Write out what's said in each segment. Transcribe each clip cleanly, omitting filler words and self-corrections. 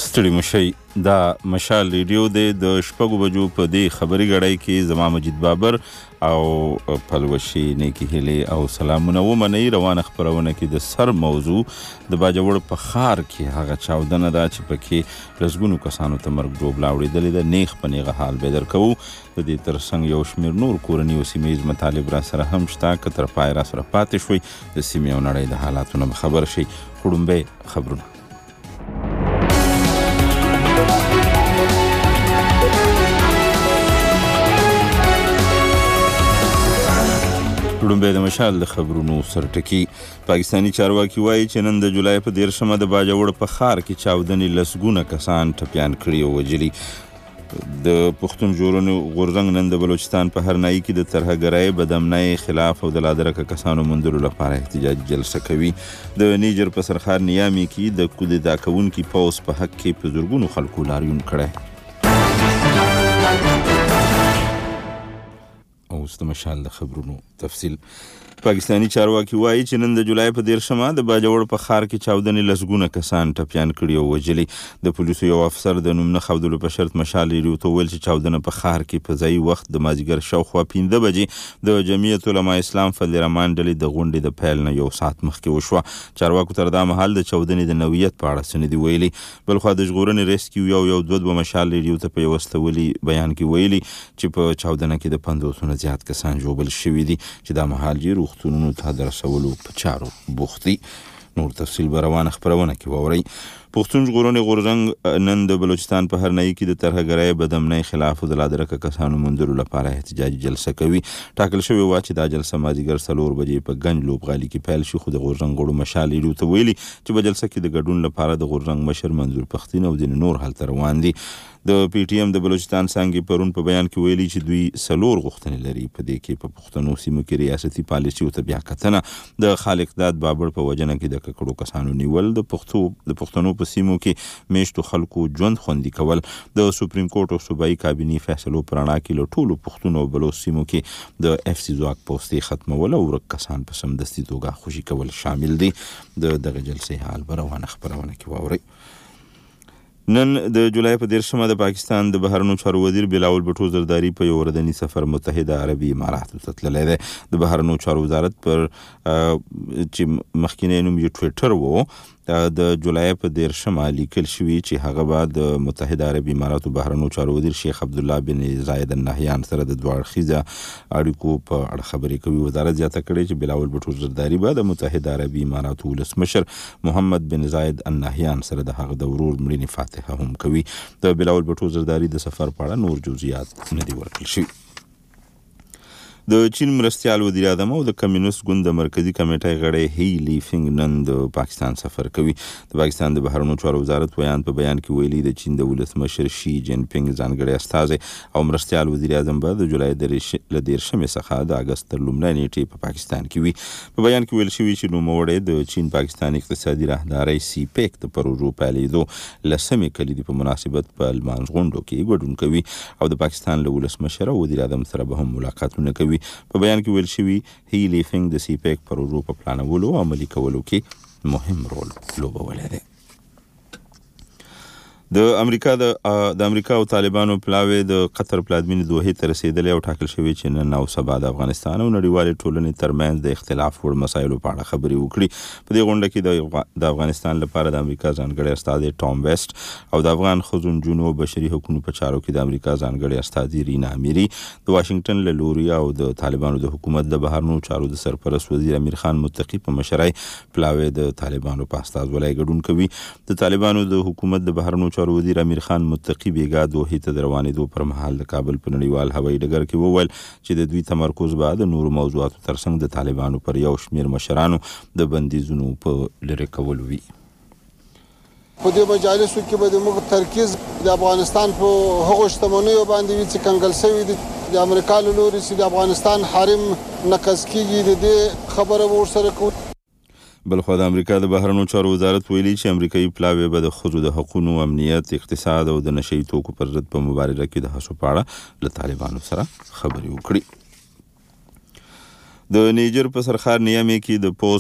ستړي مشئ دا مشال ریډیو دی د شپږو بجو په دې خبري غړۍ کې زما مجید بابر او پلوشي نیکی هیلې او سلامونه ومنئ. روانه خپرونه کې د سر موضوع د باجوړ په ښار کې هغه چاودنه ده چې پکې لسګونو کسانو ته مرګ ډوبله اورېدلې ده. نیغ په نیغه حال به درکوو. د دې ترڅنګ یو شمېر نور کورني او سیمه ییز مطالب را سره هم شته که تر پای را سره پاتې شوئ د سیمې او نړۍ د حالاتو نه خبر شئ. وړومبی خبرونه. وړومبی د مشال د خبرونو سرټکي. پاکستاني چارواکي وایي چې نن د جولای په 13 د باجوړ په ښار کې چاودنې لسګونه کسان ټپیان کړي او وژلي. د پښتون ژغورنې غورځنګ نن د بلوچستان په هرنایي کې د ترهګرۍ بدامنۍ خلاف او د لادرکه کسانو موندلو لپاره احتجاجي جلسه کوي. د نیجر په سرخار نیامي کې د کودتا کوونکي پوځ په حق کې په زرګونو خلکو لاریون کړی. اوس د مشال د خبرونو تفصیل. پاکستاني چارواکي وایي چې نن د جولای په 13 د باجوړ په ښار کې چاودنې لسګونه کسان ټپیان کړي او وژلي. د پولیسو یو افسر د نوم نه ښودلو په شرط مشال ریډیو ته وویل چې چاودنه په ښار کې په ځایي وخت د مازدیګر شاوخوا 5 بجې د جمعیت علما اسلام فضل رحمان ډلې د غونډې د پیل نه یو ساعت مخکې وشوه. چارواکو تر دا مهال د چاودنې د نوعیت په اړه څه نه دي ویلي. بلخوا د ژغورنې ریسکیو یو دوه مشال ریډیو ته په یو استولي بیان کې ویلي چې په چاودنه کې د 500 نه زیات کسان ژوبل شوي دي چې دا مهال یې روغتونونو ته د رسولو په چارو بوخت دي. نور تفصیل به روانه خپرونه کې واورئ. پښتون ژغورنې غورځنګ نن د بلوچستان په هرنایي کې د ترهګرۍ بدامنۍ خلاف د لادرکه کسانو موندلو لپاره احتجاجي جلسه کوي. ټاکل شوې وه چې دا جلسه مازدیګر 4 بجې په ګنج لوبغالي کې پیل شي، خو د غورځنګ غړو مشال ریډیو ته ویلي چې په جلسه کې د ګډون لپاره د غورځنګ مشر منظور پښتین او ځینې نور هلته روان دي. د پی ټی ایم د بلوچستان څانګې پرون په بیان کې ویلي چې دوی 4 غوښتنې لري. په دې کې په پښتنو سیمو کې ریاستي پالیسیو ته بیا کتنه، د خالق داد بابړ په وجنه کې د ککړو کسانو نیول، د پښتنو په سیمو کې میشتو خلکو ژوند خوندي کول، د سپریم کورټ او صوبایي کابینې فیصلو پر رڼا کې له ټولو پښتنو او بلوچ سیمو کې د اف سی ځواک پوستې ختمول او ورک کسان په سمدستي توګه خوشي کول شامل دي. دغه جلسې حال به روانه خپرونه کې واورئ. نن د جولای په 13 د پاکستان د بهرنیو چارو وزیر بلاول بټو زرداری په یو وردني سفر متحده عربي اماراتو ته تللی دی. د بهرنیو چارو وزارت پر چې مخکینی نوم یې ټویټر و، د جولای په 13 لیکل شوي چې هغه به د متحده عربي اماراتو بهرنیو چارو وزیر شیخ عبدالله بن زاید النهیان سره د دوه اړخیزه اړیکو په اړه خبرې کوي. وزارت زیاته کړې چې بلاول بټو زرداری به د متحده عربي اماراتو ولسمشر محمد بن زاید النهیان سره د هغه د ورور مړینې فاتحه هم کوي. د بلاول بټو زرداری د سفر په اړه نور جزئیات نه دي ورکړل شوي. د چین مرستیال وزیر اعظم او د کمیونست ګوند د مرکزی کمیټې غړی هی لیفینګ نن د پاکستان سفر کوي. د پاکستان د بهرنیو چارو وزارت په بیان کې ویلي د چین د ولسمشر شي جین پینګ ځانګړی استازی او مرستیال وزیر اعظم به د جولای له 13 څخه د اګست تر لومړۍ نیټې په پاکستان کې وي. په بیان کې ویل شوي چې نوموړی د چین پاکستان اقتصادي راهدارۍ سی پیک د پروژو پیلېدو لسمې کلیدي په مناسبت په لمانځ غونډو کې ګډون کوي او د پاکستان له ولسمشر او وزیر اعظم سره به هم ملاقاتونه کوي. په بیان کې ویل شوي هی لیفینګ د سی پیک پروژو په پلانولو او عملي کولو کې مهم رول لوبولی دی. د امریکا او طالبانو پلاوی د قطر پلازمینې دوحې ته رسېدلی او ټاکل شوي چې نن او سبا د افغانستان او نړیوالې ټولنې ترمنځ د اختلاف وړ مسایلو په اړه خبرې وکړي. په دې غونډه کې د افغانستان لپاره د امریکا ځانګړی استازی ټام ویسټ او د افغان ښځو، نجونو او بشري حقوقو په چارو کې د امریکا ځانګړی استازی رینا امیري د واشنګټن له لوري او د طالبانو د حکومت د بهرنیو چارو د سرپرست وزیر امیر خان متقي په مشرۍ پلاوی د طالبانو په استازولۍ ګډون کوي. د طالبانو د حکومت د بهرنیو وزیر امیر خان متقي بیګا دوحې ته د روانېدو پر مهال د کابل په نړیوال هوایي ډګر کې وویل چې د دوی تمرکز به د نورو موضوعاتو ترڅنګ د طالبانو پر یو شمېر مشرانو د بندیزونو په لرې کولو وي. په دې مجالسو کې به زموږ ترکیز د افغانستان په هغو شتمنیو باندې وي چې کنګل شوي دي. د امریکا له لوري چې د افغانستان حریم نقض کېږي، د دې خبره به ورسره کوو. بلخوا د امریکا د بهرنیو چارو وزارت ویلي چې امریکایي پلاوی به د ښځو د حقونو، امنیت، اقتصاد او د نشهیي توکو پر ضد په مبارزه کې د هڅو په اړه له طالبانو سره خبرې وکړي. د نیجر په سرخار نیامي کې د پوست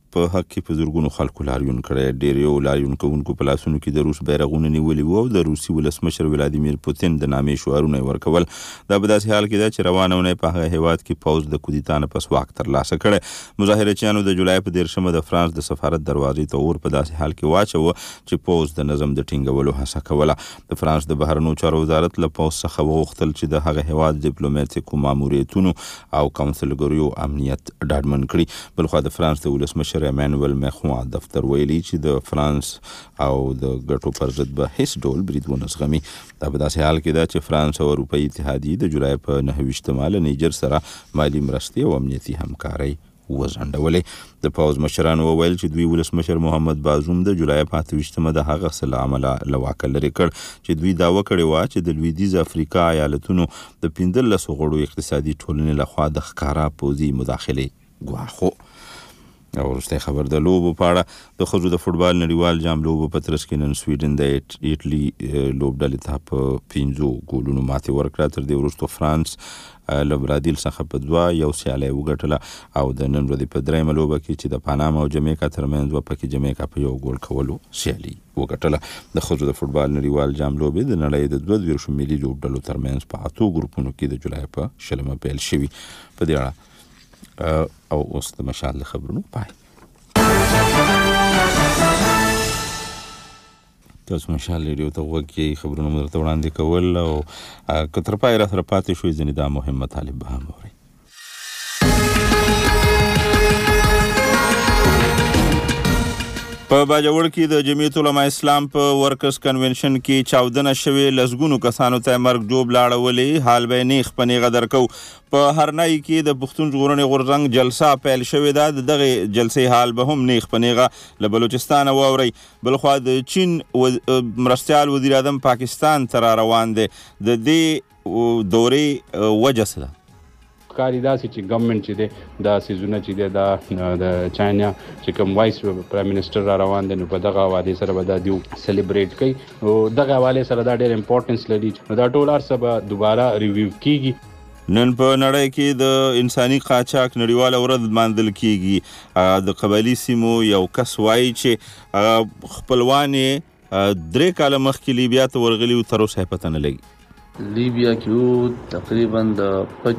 په حق کې په زرګونو خلکو لاریون کړی. ډېر یو لاریون کوونکو په لاسونو کې د روس بیرغونه نیولي وو او د روسي ولسمشر ولادیمیر پوتین د نامې شعارونه ورکول. دا په داسې حال کې ده چې روانه اونۍ په هغه هیواد کې پوځ د کودتا نه پس واک ترلاسه کړی. مظاهرچیانو د جولای په 13 د فرانس د سفارت دروازې ته اور په داسې حال کې واچوه چې پوځ د نظم د ټینګولو هڅه کوله. د فرانس د بهرنیو چارو وزارت له پوځ څخه وغوښتل چې د هغه هیواد ډیپلوماټیکو ماموریتونو او کونسلګریو امنیت ډاډمن کړي. بلخوا د فرانس د ولسمشر امانوئل ماکرون دفتر ویلي چې د فرانس او د ګټو پر ضد به هیڅ ډول برید ونه زغمي. دا په داسې حال کې ده چې فرانس او اروپایي اتحادیې د جولای په 9 له نیجر سره مالي مرستې او امنیتي همکارۍ وځنډولې. د پوځ مشرانو وویل چې دوی ولسمشر محمد بازوم د جولای په 28 د هغه څه له امله له واکه لرې کړ چې دوی دعوه کړې وه چې د لویدیځ افریقا ایالتونو د 15 غړو اقتصادي ټولنې لخوا د ښکارا پوځي مداخلې ګواښ. او وروستی خبر د لوبو په اړه. د ښځو د فوټبال نړیوال جام لوبو په ترڅ کې نن سویډن د ایټلي لوبډلې ته په 5 ګولونو ماتې ورکړه. تر دې وروسته فرانس له برازیل څخه په 2 سیالي وګټله او د نن ورځې په 3 لوبه کې چې د پاناما او جمیکا ترمنځ و پکې جمیکا په 1 ګول کولو سیالي وګټله. د ښځو د فوټبال نړیوال جام لوبې د نړۍ د 22 ملي لوبډلو ترمنځ په 8 ګروپونو کې د جولای په 20 پیل شوي. په دې اړه او اوس د مشال خبرونو پای. تاسو مشال ریډیو ته وګورئ، خبرونه مو درته وړاندې کول او که تر پای را سره پاتې شوئ ځینې دا مهم مطالب به هم اورئ. په باجوړ کې د جمعیت علماء اسلام په ورکرز کنونشن کې چاودنه شوې، لسګونو کسانو ته مرګ جوب لاړولې. حال به نیغ په نیغه درکو. په هرنای کې د پښتون ژغورنې غورځنګ جلسه پیل شوې ده. د دغه جلسې حال به هم نیغ په نیغه له بلوچستان واورئ. بلخوا د چین مرستیال وزیر اعظم پاکستان ته را روان دی. د دې دورې وجه څه ده؟ کاری داسې چې ګورنمنت چې دی دا سیزونه چې دی د چاینا چې کوم وایس پرایم منسٹر را روان دی نو په دغه حواله سره به دا دیو سلیبریټ کوي او دغه حواله سره دا ډېر امپورټنس لري. دا ټول ارسه به دوباره ریویو کیږي. نن په نړۍ کې د انساني قاچاق نړیواله ورځ ماندل کیږي. د قبایلی سیمو یو کس وایي چې خپلوان 3 کاله مخکې لیبیا ته ورغلي او تر اوسه پته نه لګي. لیبیا کې تقریبا د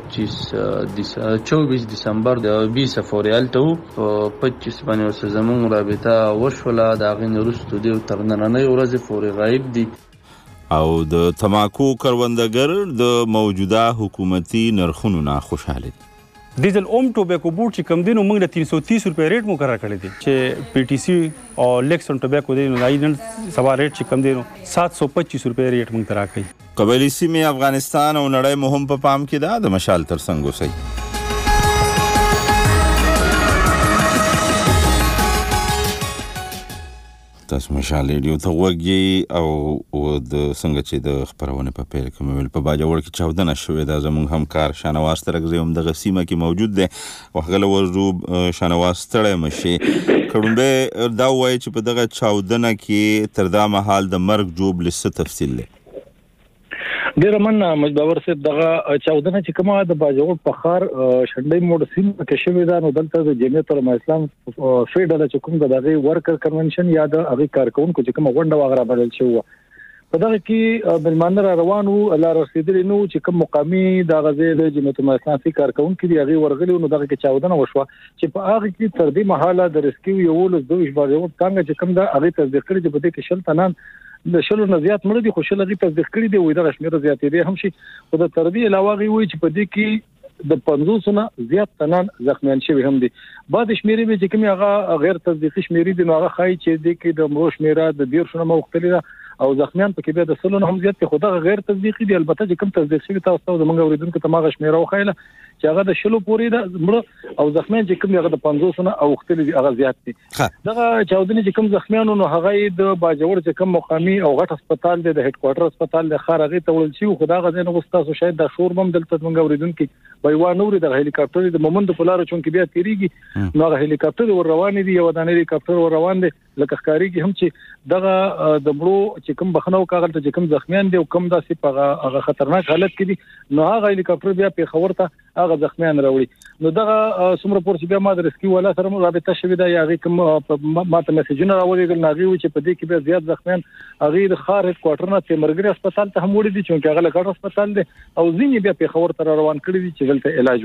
24 دسمبر د 20 فوریال ته په 25 باندې زمون رابطه وشوله. د غین وروسته د ترنننۍ ورځ فوري غایب دي. او د تماکو کروندګر د موجوده حکومتي نرخونو نه خوشاله دي. ډیزل اوم ټوبیکو بورډ چې کم دینو موږ د 330 روپے ریټ مقرر کړی دی چې پی ټی سی او لیکسن ټوبیکو دی نو نن سبا ریټ چې کم دینو 725 روپے ریټ موږ ترا کوي. قبایلی سیمې افغانستان او نړۍ مهم په پام کې ده. د مشال ترڅنګ اوسئ. تاسو مشال ریډیو ته وګورئ او د څنګه چې د خبرونه په پیل کې مې په باجوړ کې چاودنه شوې ده. زموږ همکار شانواز ترګزی هم دغه سیمه کې موجود دی. وغله ورزو شانواز ستړی مشي. کډمبه دا وایي چې په دغه چاودنه کې تر دا مهال د مرګ جوب لسه تفصیل لري. ډیر مننه مجبور صاحب. دغه چاودنه چې کومه د باجوړ په خار شنډۍ موډ سیم کې شوې ده نو دلته د جمعیت علماء اسلام فیډرال چې کوم دغه ورکر کنونشن یا د هغه کارکونکو چې کومه غونډه واغره بدل شو په دغه کې بلمانه را روانو الله رسیدلی نو چې کوم مقامي د غزې د جمعیت علماء اسلام فی کارکونکو دی هغه ورغلی نو دغه کې چاودنه وشوه چې په هغه کې تر دې مهاله د ریسکیو یو له 2 باجوړ څنګه چې کوم د هغه تصدیق کړي چې په دې کې شل تنان د شلو نه زیات مړه دي. خو شل هغه تصدیق کړي دی وې د شمیره زیاتې دي هم شي. او د تر دې علاوه وی چې په دې کې د 500 نه زیات تنان زخمیان شوی هم دي. بعد شمیرې به چې کوم هغه غیر تصدیقي شمیرې دي نو هغه خای چې د کې د مړو شمیره د 150 نه مختلفه او زخمیان پکې به د سلو نه هم زیات کې خدای غیر تصدیقي دي. البته چې کوم تصدیق شوی تاسو د منګ اوریدونکو ته ماغه شمیره وخایله چې هغه د شلو پورې د مړه او زخمیان چې کوم هغه د 500 نه او مختلفه دي هغه زیات دي. دغه چاودنې چې کوم زخمیانو نو هغه د باجوړ چې کوم مقامي او غټ هسپتال دی د هډ کوارټر هسپتال د خار هغه ته ول شي. خدای غزه نه غوستاسو شاید د شور بم دلته منګ اوریدونکو بایوا نور د هلیکاپټر د مومند په لار چون کې بیا تیریږي نو هغه هلیکاپټر ور روان دي یو دانه هلیکاپټر ور روان دي لکه ښکاری کې هم چې دغه د مړو چې کوم بخنو کاغل ته چې کوم زخمیان دي او کوم داسې په هغه خطرناک حالت کې دي نو هغه هلیکاپټر بیا په خبر ته هغه زخمیان راوړي نو دغه څومره پور چې بیا ما د ریسکیو والا سره رابطه شوې ده یا هغه کوم ما ته میسجونه راوړي ناغي و چې په دې کې بیا زیات زخمیان هغه د خار هډ کوارټر نه تیمرګری هسپتال ته هم وړي دي چې هغه لکه هسپتال دی او ځینې بیا په خبر تر روان کړی دي چې دلته علاج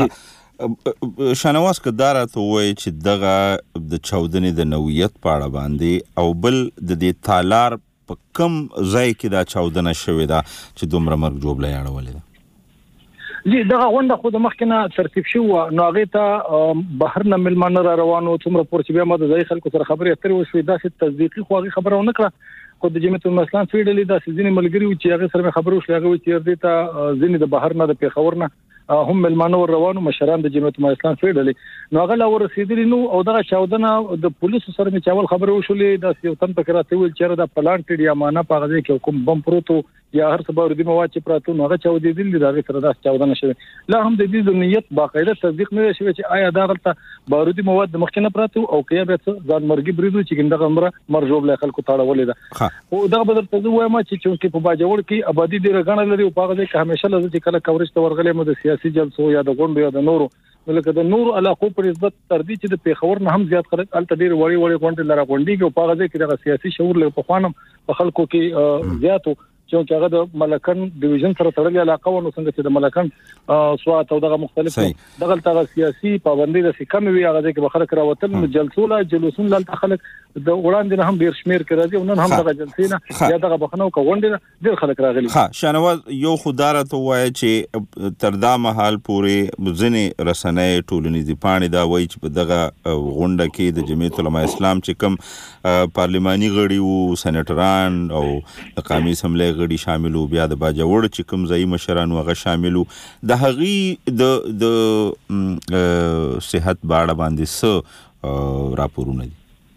وشي شانواز کدار ته وایي چې دغه د چاودنې د نوعیت په اړه باندې او بل د دې تالار په کم ځای کې دا چاودنه شوې ده چې دومره مرګ جوړه اړولې ده جی دغه غونډه خو د مخکنه ترتیب شو نو هغه ته بهر نه ملمانه را روانو څومره پور چې بیا ما د ځای خلکو سره خبرې اترې وشوې دا چې تصدیقي خو هغه خبره ونه کړه خو د جمعیت الاسلام فیډلې دا سيزنې ملګری و چې هغه سره خبرو شلې هغه چې دې ته ځینې د بهر نه د پیښور نه هم ملمانه ور روانو مشران د جمعیت الاسلام فیډلې نو هغه لا ورسېدلی نو او دغه چاودنه د پولیسو سره می چاول خبرو وشولې د یو تن پکې راته ویل چې د پلانټ ډیا مانه په غږی کې کوم بم پروتو یا هر څه باور دي مو واچ پراتو نو هغه چاودې دي دا سره د چاودنه شوی لا هم د دې د نیت باقاعده تصدیق نه شوی چې آیا دا غلطه بارودي مواد مخکنه پراتو او کې به ځان مرګي بریدو چې ګنده غمره مرجوب له خلکو تاړولې ده او دا بدل ته وایم چې په باجوړ کې آبادی ډیره غنه لري او په هغه کې همیشه لږ چې کله کورج ته ورغلې مو د سیاسي جلسو یا د غونډو یا د نورو لکه د نورو علاقو پر نسبت تر دې چې د پیښور نه هم زیات خلک الته ډیر وړي وړي غونډې لاره غونډې کې او په هغه کې د سیاسي شعور له پخوانم په خلکو کې زیاتو چې هغه د ملکن ډیویژن سره تړلې علاقه ونه څنګه چې د ملکن سوات او دغه مختلف دغه تر سیاسي پابندۍ د سکم وی هغه کې بخره کراوتل جلسو لا جلوسون لا خلک د وړاندې نه هم ډیر شمیر کې راځي او نن هم دغه جلسې نه یا دغه بخنو کوونډې ډیر خلک راغلي ها شانواز یو خداره ته وایي چې تر دا مهال پورې ځنې رسنۍ ټولنیزې پاڼې دا وایي چې په دغه غونډه کې د جمعیت العلماء اسلام چې کوم پارلماني غړي وو سېنیټران او د قومي اسمبلی غړي شامل وو بیا د باجوړ چې کوم ځای مشران هغه شامل وو د هغې د صحت باړه باندې څه راپورونه دي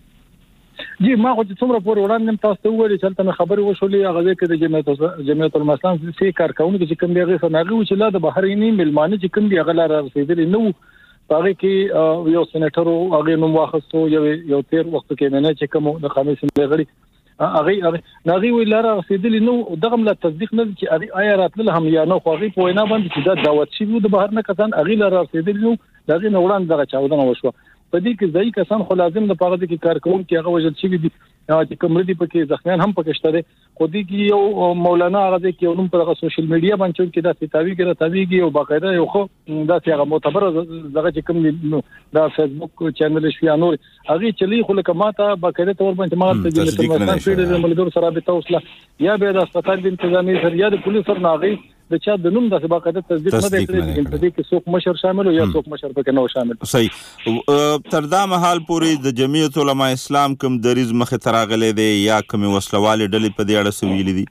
جی ما خو چې څومره پورې وړاندې تاسو ته وویل چې تل خبرې وشولې هغه کې د جمعیت العلماء اسلام سي کارکونکو چې کوم دی هغه سناغي چې لا د بهرینی ملمانه چې کوم دی هغه لار رسیدلی نو هغه کې یو سېنیټر هغه نوم واخستو یو تیر وخت کې نه چې کوم د قومي اسمبلی غړي هغه ناغي ویلاره رسیدلی نو دغه مل تصدیق نه چې آیا راتل هم یا نه خو هغه په وینا باندې چې دا دعوت شي د بهر نه کسان هغه لاره رسیدلی نو دغه نوړان دغه چاودنه وشو په دې کې ځای کسان خو لازم د پاره د کارکونکو هغه وجل شي دي چې کوم ردی پکې ځخمیان هم پکې شته خو دې کې یو مولانا هغه کې یو نوم په سوشل میډیا باندې کې دا ستاوی کې راځي او باقاعده یو خو دا هغه معتبر دغه چې کوم دا فیسبوک چینل شي انور هغه چلی خو لکه ماته باقاعده تور باندې ما ته د مثلا فیډر ملګرو سره به توصله یا به د هسپتال د انتظامی سره یا د پولیس سره ناغي د چا د نوم د باقاعده تصدیق نه دی کړی چې دې کې څوک مشر شامل یا څوک مشر پکې نه شامل صحیح تر دا مهال پورې د جمعیت العلماء اسلام کوم دریز مخه تراغلې دی یا کوم وسلواله ډلې په دې اړه سویلې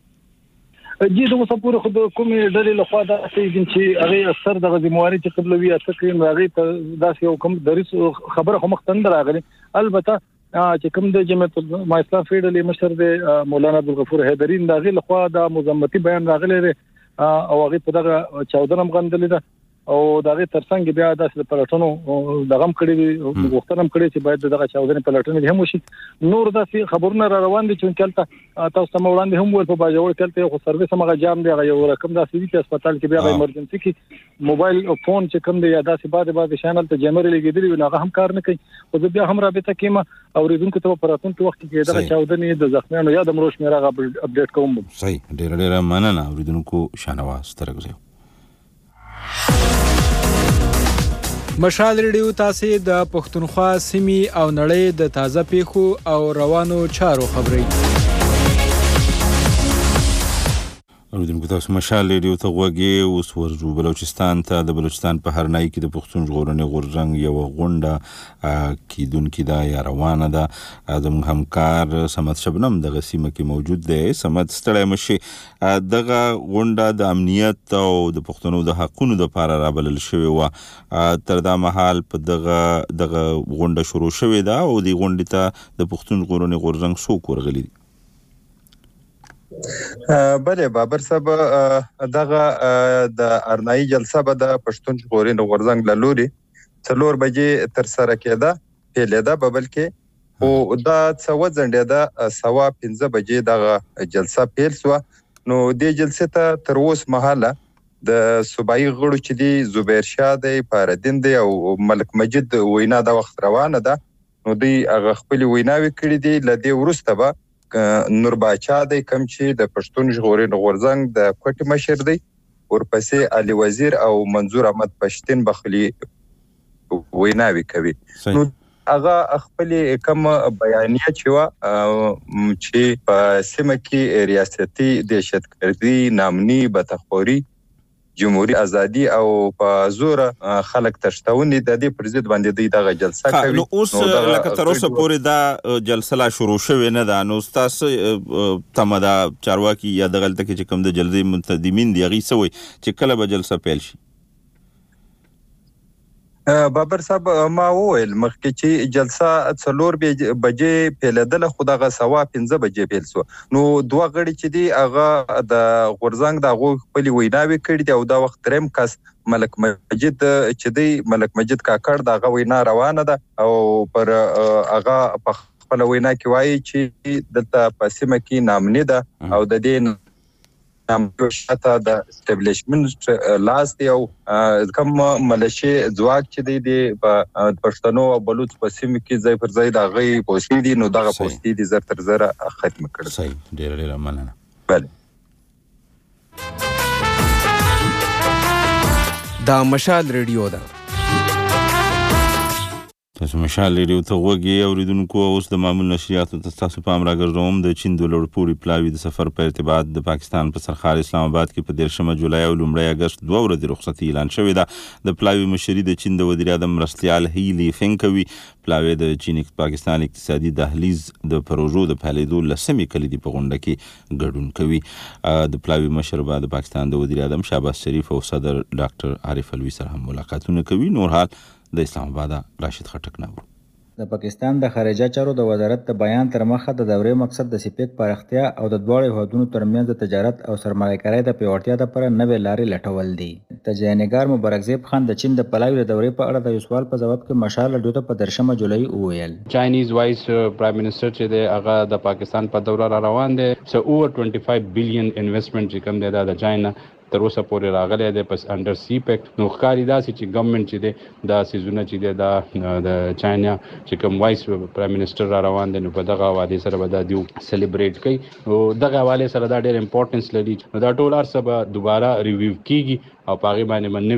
دي جی دوه سپور خو د کومې ډلې له خوا دا چې هغه اثر دغه ذمہواری چې قبلوي تقریم راغی ته داسې یو کوم دریس خبره خو مختند راغلی البته چې کوم د جمعیت العلماء اسلام فیډلې مشر د مولانا عبدالغفور حیدرین دغه له خوا د مزمتي بیان راغلی او هغه په دغه 14 غندلې ده او دغه ترڅنګ بیا د پلاتونو دغه کړي وختنم کړي چې باید دغه 14 پلاتونو هم وشي نور د خبرونه را روان دي چې کلته تاسو ته وړاندې هم ول په باجوړ کلته خو سرویس هغه جام دی یو رقم د سیدي هسپتال کې بیا ایمرجنسي کې موبایل او فون چې کوم دی یا داسې بعد شانل ته جمر لګیدلی نو هغه هم کار نه کوي او بیا هم رابطه کیما او ریدونکو ته پراتون په وخت کې دغه 14 د زخمیانو یا د مروش میرا اپډیټ کوم صحیح ډیر مننه ریدونکو شانواز ترګزه مشال ریډیو تاسو د پښتونخوا سیمې او نړۍ د تازه پیښو او روانو چارو خبري اوریدونکو تاسو مشال ریډیو ته غوږی اوس ورجو بلوچستان ته د بلوچستان په هرنای کې د پښتون ژغورنې غورځنګ یو غونډه کیدونکې دا یا روانه ده زموږ همکار سمد شبنم دغه سیمه کې موجود دی سمد ستړی مشي دغه غونډه د امنیت او د پښتنو د حقونو لپاره رابلل شوې و تر دا مهال په دغه غونډه شروع شوې ده او د غونډې ته د پښتون ژغورنې غورځنګ څوک ورغلي دي بله بابر صاحب دغه د ارنایي جلسه به د پښتون ژغورنې غورځنګ له لوري 4 بجې تر سره کېده پیلېده بلکې او دا څه وځنډېده 15 بجې دغه جلسه پیل شوه. نو دې جلسې ته تر اوس مهاله د صوبایي غړو چې دی زبیر شاه دی، فاردین دی او ملک مجید وینا د وخت روانه ده. نو دوی هغه خپل ویناوي کړې دي. لدې وروسته به نور باچا دی کوم چې د پښتون ژغورنې غورځنګ د کوټې مشر دی، ورپسې علي وزیر او منظور احمد پښتين بخلي ویناوي کوي. نو هغه خپل کوم بیانیه چې چې په سیمه کې ریاستي دهشتګردي، نامني، بتخوري، جمهوریت ازادي او په زور خلک تشتونی د دې پر ضد باندې د دغه جلسه کوي. نو اوس لکه تر اوسه پورې دا جلسه لا شروع شوې نه ده. نو تاسو تمدا چارواکي یا د غلطه کې چې کوم د جلسې منتظمین دی غي سوي چې کله به جلسه پیل شي؟ بابر صاحب ما وویل مخکې چې جلسه 4 بجې پیلېدله، خو دغه 15 بجې پیل شو. نو دوه غړي چې دی هغه د غورځنګ د هغوی خپلې ویناوې کړي دي او دا وخت دریم کس ملک مجید چې دی، ملک مجید کاکړ، د هغه وینا روانه ده او پر هغه په خپله وینا کې وایي چې دلته په سیمه کې نامني ده او د دې شاته د اسټابلیشمنت لاس دی او کوم ملشي ځواک چې دی په پښتنو او بلوچ په سیمه کې ځای پر ځای د غي پوسټي دي. نو دغه پوسټي دي زر تر زر ختم کړل. صحیح، ډېر مننه. بله، دا مشال ریډیو ده. تاسو مشال ریډیو ته وګورئ اوریدونکو. اوس د معمول نشریاتو ته تاسو پام راګرځوم. د چین د لوړپوړي پلاوي د سفر په ارتباط د پاکستان په سرحال اسلام آباد کې په 13 جولای او 1 اگست 2 ورځې رخصتي اعلان شوې ده. د پلاوي مشري د چین د وزیر اعظم مرستیال هیلی فنګ کوي. پلاوي د چین پاکستان اقتصادي دهلیز د پروژو د فعالیدو لسمې کلیدي په غونډه کې ګډون کوي. د پلاوي مشر به د پاکستان د وزیر اعظم شهباز شریف او صدر ډاکټر عارف الوی سره هم ملاقاتونه کوي. نور حال د اسلام آباد راشد خټک نو. د پاکستان د خارجه چارو د وزارت د بیان تر مخه د دورې مقصد د سیپیک پراختیا او د دواړو هیوادونو ترمنځ د تجارت او سرمایه‌کارۍ د پیاوړتیا لپاره نوې لارې لټول دي. تجزیه‌نګار مبارک زیب خان د چین د پلاوي د دورې په اړه د یو سوال په جواب کې مشال ریډیو ته په 13 جولای وویل. چاینیز وایس پرایم منسٹر چې دی هغه د پاکستان په دوره را روان دی. سو اوور 25 بلین انویسټمنٹ چې کوم دی دا د چاینا تر اوسه پورې راغلی دی پس انډر سی پیک. نو ښکاري داسې چې ګورنمنټ چې دی دا سیزونه چې دی دا د چاینا چې کوم وایس پرایم منسٹر را روان دی نو په دغه حواله سره به دا دیو سلیبریټ کوي. او دغه حواله سره دا ډېر امپورټنس لري. نو دا ټول ارسه به دوباره ریویو کیږي او په هغې باندې به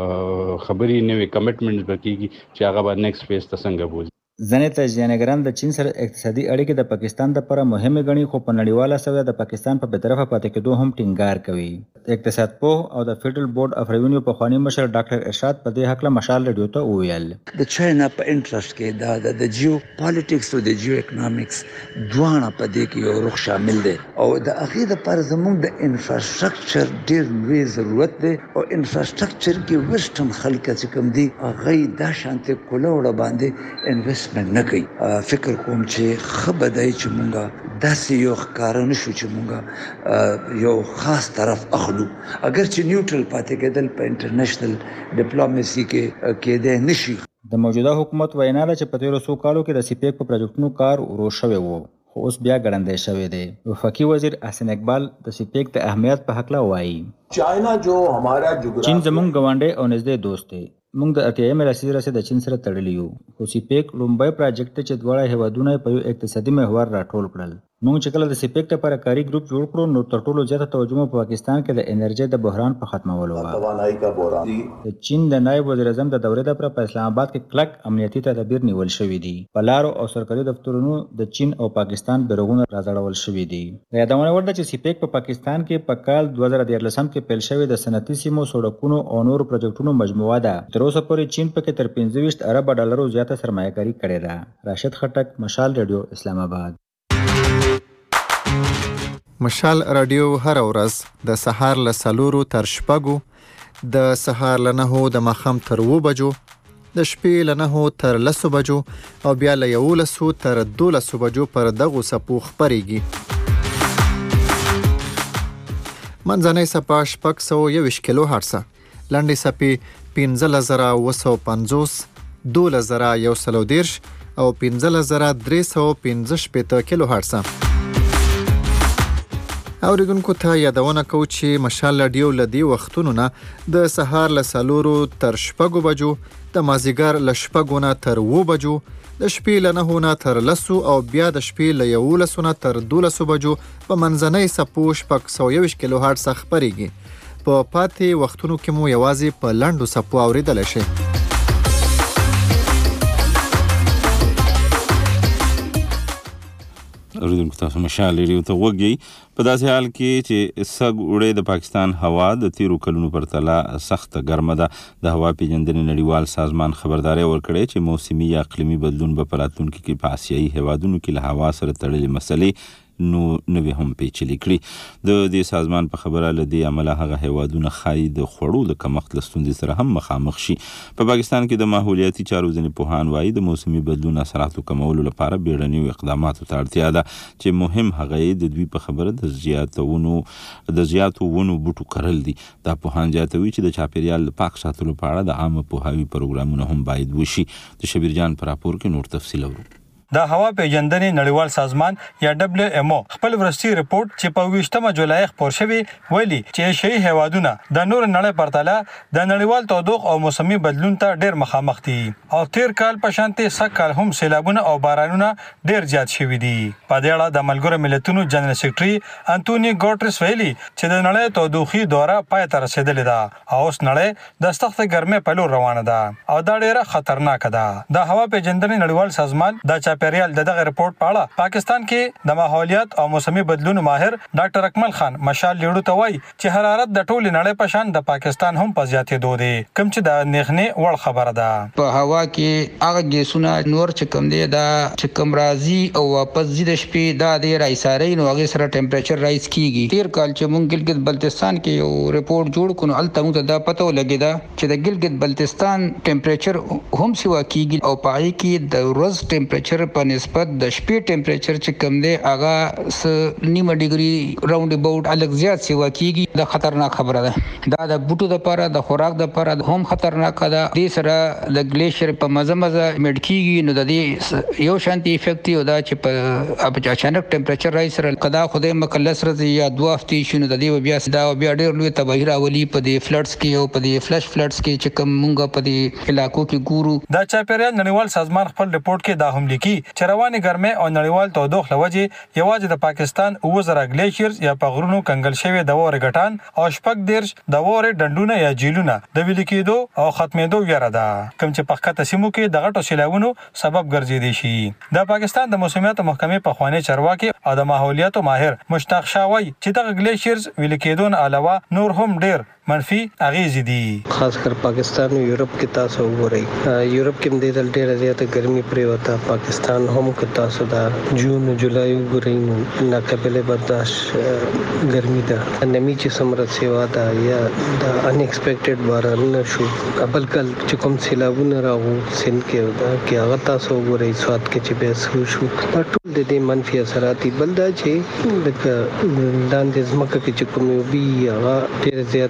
نوي خبرې، نوي کمټمنټس به کیږي چې هغه به نیکسټ فیز ته څنګه بوځي. ځینې تجزیه‌نګاران د چین سره اقتصادي اړیکې د پاکستان لپاره مهمې ګڼي، خو په نړیواله سویه د پاکستان په بېطرفه پاتې کېدو هم ټینګار کوي. اقتصاد پوه او د فیډرل بورډ اف ریونیو پخوانی مشر ډاکټر ارشاد په دې هکله مشال ریډیو ته وویل. د چاینا په انټرست کې دا د جیو پالیټکس او د جیو اکونومکس دواړه په دې کې یو رخ شامل دي او د هغې دپاره زموږ د انفراسټرکچر ډېر لوی ضرورت دی او انفراسټرکچر کې ویسټرن خلک چې کوم دي هغې دا شانتې کولوړه باندې انویسټمنټ نه کوي. فکر کوم چې ښه به دی چې مونږ داسې یو ښکاره نه شو چې مونږ یو خاص طرف اخلو. اگر چې نیوټرل پاتې کېدل په انټرنیشنل ډیپلوماسي کې کېدی نه شي. د موجوده حکومت وینا ده چې په تېرو څو کالو کې د سیپیک په پروجیکټونو کار ورو شوی و، خو اوس بیا ګړندی شوی دی. وفاقي وزیر احسن اقبال د سیپیک د اهمیت په هکله وایي. چین زموږ ګاونډی او نږدې دوست دی. موږ د اتیایمې لسیزې د چین سره تړلي یو، خو سیپیک لومړی پروجیکټ چې دواړه هیوادونه په یو اقتصادي محور راټول کړل. موږ چې کله د سیپیک لپاره کاري ګروپ جوړ کړو نو تر ټولو زیاته توجه په پاکستان کې د انرژۍ د بحران په ختمولو وه. د چین د نایب وزیر اعظم د دورې لپاره په اسلام آباد کې کلک امنیتي تدابیر نیول شوي دي. په لارو او سرکاري دفترونو د چین او پاکستان بیرغونه راځړول شوي دي. د یادونه وړ ده چې سیپیک په پاکستان کې په کال 2013 کې پیل شوی د صنعتي سیمو، سړکونو او نورو پروجیکټونو مجموعه ده. تر اوسه پورې چین پکې تر 25 ارب ډالرو زیاته سرمایه‌کاري کړې ده. راشد خټک، مشال ریډیو، اسلام آباد. مشال رادیو هر ورځ د سهار له 4 تر 6، د سهار له 9 د ماښام تر 2 بجو، د شپې له 9 تر 10 بجو او بیا له 11 تر 12 بجو پر دغو څپو خپرېږي. منځنۍ څپه 621 کیلو هرڅه، لنډې څپې 15950، 12130 او 15315 کیلو هرتز. اوریدونکو ته یادونه کو چې مشال رادیو لدی وختونو نه د سهار له 4 تر 6 بجو، د مازیګر له 6 نه تر 7 بجو، د شپې له 9 نه تر 10 او بیا د شپې له 11 نه تر 12 بجو په منځنۍ سپو 621 کیلو هرتز خبريږي. په پاتې وختونو کې مو یوازې په لنډو سپو اوریدل شي. اوریدونکو تاسو مشال ریډیو ته وګورئ. په داسې حال کې چې سږ اوړی د پاکستان هوا د تیرو کلونو پرتله سخت ګرمه ده، د هوا پیژندنې نړیوال سازمان خبرداري ورکړې چې موسمي یا اقلیمي بدلون به په راتلونکي کې په آسیایي هیوادونو کې له هوا سره تړلې مسلې نو نوې هم پیچلې کړي. د دې سازمان په خبره له دې عمله هغه هیوادونه ښایي د خوړو د کمښت له ستونزې سره هم مخامخ شي. په پاکستان کې د ماحولیاتي چارو ځینې پوهان وایي د موسمي بدلون اثراتو کمولو لپاره بیړنیو اقداماتو ته اړتیا ده چې مهم هغه د دوی په خبره د زیاتو ونو بوټو کرل دي. دا پوهان زیاتوي چې د چاپیریال د پاک ساتلو په اړه د عامه پوهاوي پروګرامونه هم باید وشي. د شبیر جان پر راپور کې نور تفصیل اورو. د هوا پیژندنې نړیوال سازمان یا WMO خپل ورستي رپورت چې په 20 جولای خپور شوی ویلي چې ایشیایي هیوادونه د نور نړۍ پرتله د نړیوال تودوخه او موسمي بدلون ته ډېر مخامخ دي او تیر کال په شانتي سکهال هم سیلابونه او بارانونه ډېر زیات شوي دي. په دې اړه د ملګرو ملتونو جنرال سیکریټري انټونی ګوټرس ویلي چې د نړۍ تودوخي دوره پای ته رسیدلې ده او اوس نړۍ د سخت ګرمۍ په لور روانه ده او دا ډېره خطرناک ده. د هوا پیژندنې نړیوال سازمان د چاپیریال دغه رپورت په اړه پاکستان کې د ماحولیات او موسمي بدلون ماهر ډاکټر اکمل خان مشال لیړو ته وایي چې حرارت د ټول نړۍ په شان د پاکستان هم په زیاتېدو دی، کوم چې د اندېښنې وړ خبره ده. په هوا کې هغه ګیسونه نور چې کوم دی دا چې کوم راځي او واپس ځي د شپې دا د رایساري نو هغه سره ټمپریچر رایز کیږي. تیر کال چې مونږ ګلګت بلتستان کې یو رپورت جوړ کړو الته موږ دا پته ولګیدا چې د ګلګت بلتستان ټمپریچر هم سیوا کیږي او پای کې د ورځ ټمپریچر په نسبت د شپې ټمپریچر چې کم دی هغه 9 ډیګري راوند اباوت الګ زیات سیوا کیږي. دا خطرناک خبره ده. دا د بوټو لپاره د خوراک لپاره هم خطرناک ده. د سره د ګلیشر په مزه میډ کیږي نو د دې یو شانتي افیکټ یو دا چې په اچانک ټمپریچر رایز سره کدا خدای مکلس راځي یا 2 هفتې شنو د دې بیا ډېر لوی تباہی راولي په دې فلډز کې او په دې فلش فلډز کې چې کوم مونږ په دې علاقو کې ګورو. دا چاپیریال نړیوال سازمان خپل رپورت کې دا هم لیکي چې رواني ګرمۍ او نړیوال تودوخه لوجه یوازې د پاکستان 2000 ګلیشیرز یا په غرونو کنګل شوی د وره غټان او شپږ دیرش د وره ډنډونه یا جیلونه د ویل کېدو او ختمېدو ویره ده، کوم چې په خطه سیمو کې د غټو سیلاوونو سبب ګرځېدي شي. د پاکستان د موسمیات محکمې په خواني چارواکي او د ماحولیاتو ماهر مشتاق شاوی چې د ګلیشیرز ویل کېدو نه علاوه نور هم ډېر منفي اغیز دي. خاص کر پاکستان او یورپ کې تاسو وګورئ یورپ کې د ډېر زیاته ګرمي پرې وتا، پاکستان هم کې تاسو دا جون جولای وګورئ نو ناقابل برداشت ګرمي ده. نمی چې سمرت سیوا ده یا د ان ایکسپیکټډ باران شو قبل کل چې کوم سیلابونه راغو سین کې هغه تاسو وګورئ سواد کې چې به شو ټول د دې منفي اثرات بلدا چې د لاندې ځمکه کې چې کوم وی هغه ډېر زیات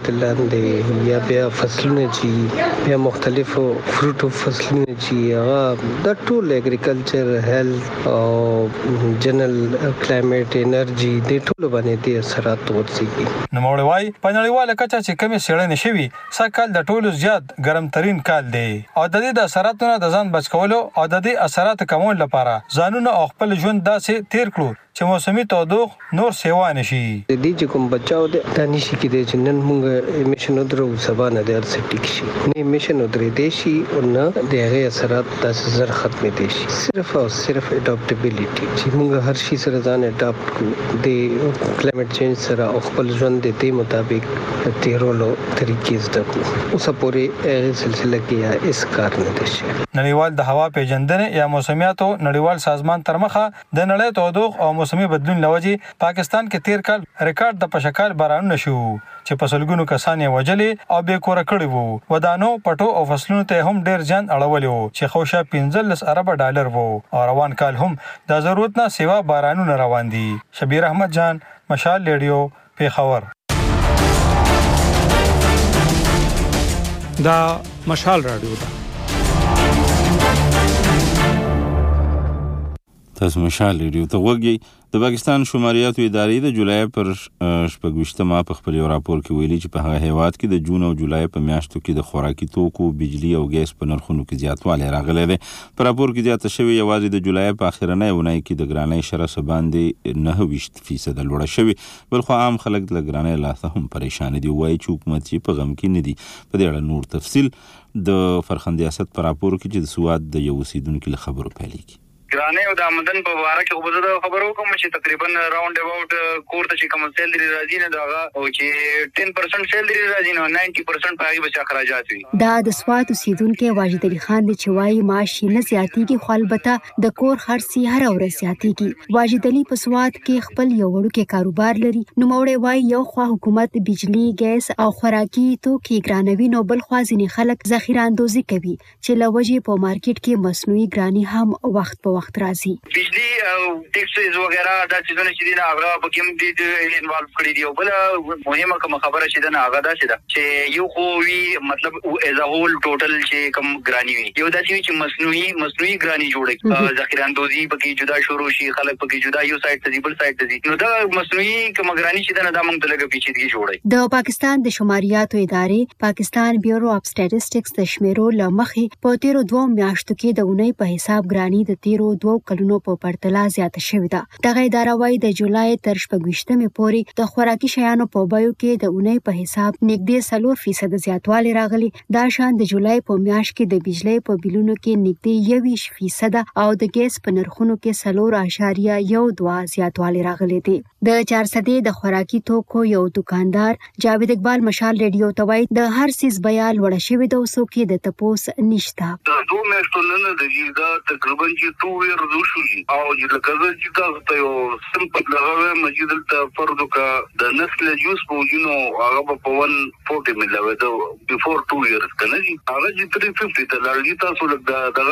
یا بیا فصلونه چې بیا مختلفو فروټو فصلونه چې هغه د ټول اګریکلچر هیلث او جنرال کلایمټ انرژي د ټول باندې د اثرات ورسیږي. نو موړوي په نړیواله کچه چې کمی سیړنې شوي سکهال د ټولو زیات ګرم ترين کال دی او د دې د اثراتونو د ځان بچ کولو او د دې اثرات کمول لپاره ځانونه او خپل ژوند داسې تیر کړو چې موسمي تودوخه نور سیوا نشي. د دې چې کوم بچاو د دانشي کې د جنن موږ امیشن درو سبا نه د ارسټیک شي نه امیشن درې دیشي او نه د هغه اثرات تاسو زر ختمې دي شي. صرف او صرف اډاپټیبিলিټي چې موږ هر شي سره ځان اډاپټ کو د کلایمټ چینج سره او خپل ژوند د دې مطابق تیرولو طریقې زده کو اوس پورې هغه سلسله کې یا اس کار نه دي شي. نړیوال د هوا پیژندنې یا موسمیاتو نړیوال سازمان تر مخه د نړۍ تودوخه او موسمي بدلون لوجه پاکستان کې تیر کال ریکارډ د پشکال بارانونه شو چې په سلګونو کسان یې وجلې او بې کور کړي وو. ودانو پټو او فصلونو ته هم ډیر ځان اړولې وو چې خوشا 15 ارب ډالر وو او روان کال هم د ضرورت نه سیوا بارانونه روان دي. شبیر احمد جان، مشال ریډیو، پیښور. دا مشال رادیو ده. تاسو مشال ریډیو ته وګورئ. د پاکستان شماریاتو ادارې د جولای پر 26 په خپل راپور کې ویلي چې په هغه هیواد کې د جون او جولای په میاشتو کې د خوراکي توکو، بجلی او ګیس په نرخونو کې زیاتوالی راغلی دی. په راپور کې زیاته شوې یوازې د جولای په اخرنۍ اونۍ کې د ګرانۍ شرح څخه باندې 29% لوړه شوې، بلخو عام خلک د ګرانۍ لاسه هم پریشان دي. وایي چې حکومت یې په غم کې نه دي. په دې اړه نور تفصیل د فرخندې اسد په راپور کې چې د سواد د یو اوسیدونکي له خبرو پیلېږي. ګرانۍ او د آمدن په باره کې خو زه خبرو کوم چې تقریبا راوند اباوت کور ته چې کوم سیلري راځي نه دغه او چې 10% سیلري راځي نو 90% په هغه بچا اخراجات وي. دا د سواد اوسیدونکي واجد علي خان د چوي معاش نه زیاتېږي، خو البته د کور خرڅي هر ورځ زیاتېږي. واجد علي په سواد کې خپل یو وړوکی کاروبار لري. نو موړې وای یو خو حکومت بجلی، ګیس او خوراکي توکي ګرانوي، نو بل خو ځینې خلک ذخیره اندوزي کوي چې لوجې په مارکیټ کې مصنوعي ګرانی هم وخت وخت راځي. بجلی او ټیکسز وغیرہ دا چیزونه چې دي هغه په کوم دي انوالو کړی دی. او بل مهمه کوم خبره چې دا هغه دا چې یو خو وی مطلب از ا هول ټوټل چې کوم ګرانی وي، یو دا چې مصنوعي ګرانی جوړي، ذخیره اندوزي پکې جدا شروع شي، خلک پکې جدا یو سایت ته بل سایت ته، نو دا مصنوعي کوم ګرانی چې دا موږ ته لګه پیچیدګي جوړي. د پاکستان د شماریاتو ادارې پاکستان بیورو اف سټیټسټکس د شمیرو لمخې په تیرو 2 میاشتو کې د اونۍ په حساب ګرانی د تیرو 2 کلونو په پرتله زیاته شوې ده. دغه اداره وايي د جولای تر 26 پورې د خوراکي شیانو په بیو کې د اونۍ په حساب نږدې 4% زیاتوالی راغلی. دا شان د جولای په میاشت کې د بجلی په بیلونو کې نږدې 21% او د ګیس په نرخونو کې 4.12 زیاتوالی راغلی دی. د 400 د خوراکي توکو یو دکاندار جاوید اقبال مشال ریډیو ته وايي د هر سیس بیا لوړه شوې ده، اوسو کې د تپوس نشته. د 2 میاشتو نه د دا تقریبا چې 2 ویر دوشي او چې لکه چې تاسو ته یو سمپل لغوه مجید ته فرض کا د نسل جوس پوجینو هغه په 140 ملوي دا بیفور 2 ایرز کنه جی هغه چې 350 ته لړی تاسو دغه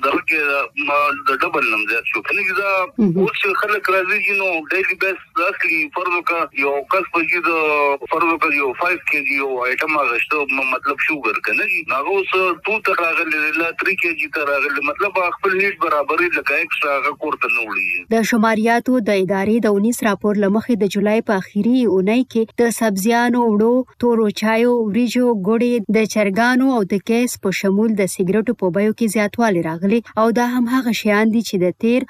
کې ما د ډبل نمبر شو کنه دا اوس خلک راځي چې نو ډیلی بیس اصلي فرض کا یو کس په دې فرض کا یو 5 kg یو آیټم غشتو مطلب شوګر کنه جی هغه اوس 2 تر راغلی لا 3 kg تر راغلی مطلب خپل نیټ برابرې لکه ایکسترا کوړه نه وړي. د شماریاتو د ادارې د 19 راپور لمخې د جولای په اخیری اونۍ کې د سبزیانو، وړو، تورو چایو، وریجو، ګوړې، د چرګانو او د ګیس په شمول د سیګریټو په بیو کې زیاتوالی راغلی. او دا هم هغه شیان دي چې د تیر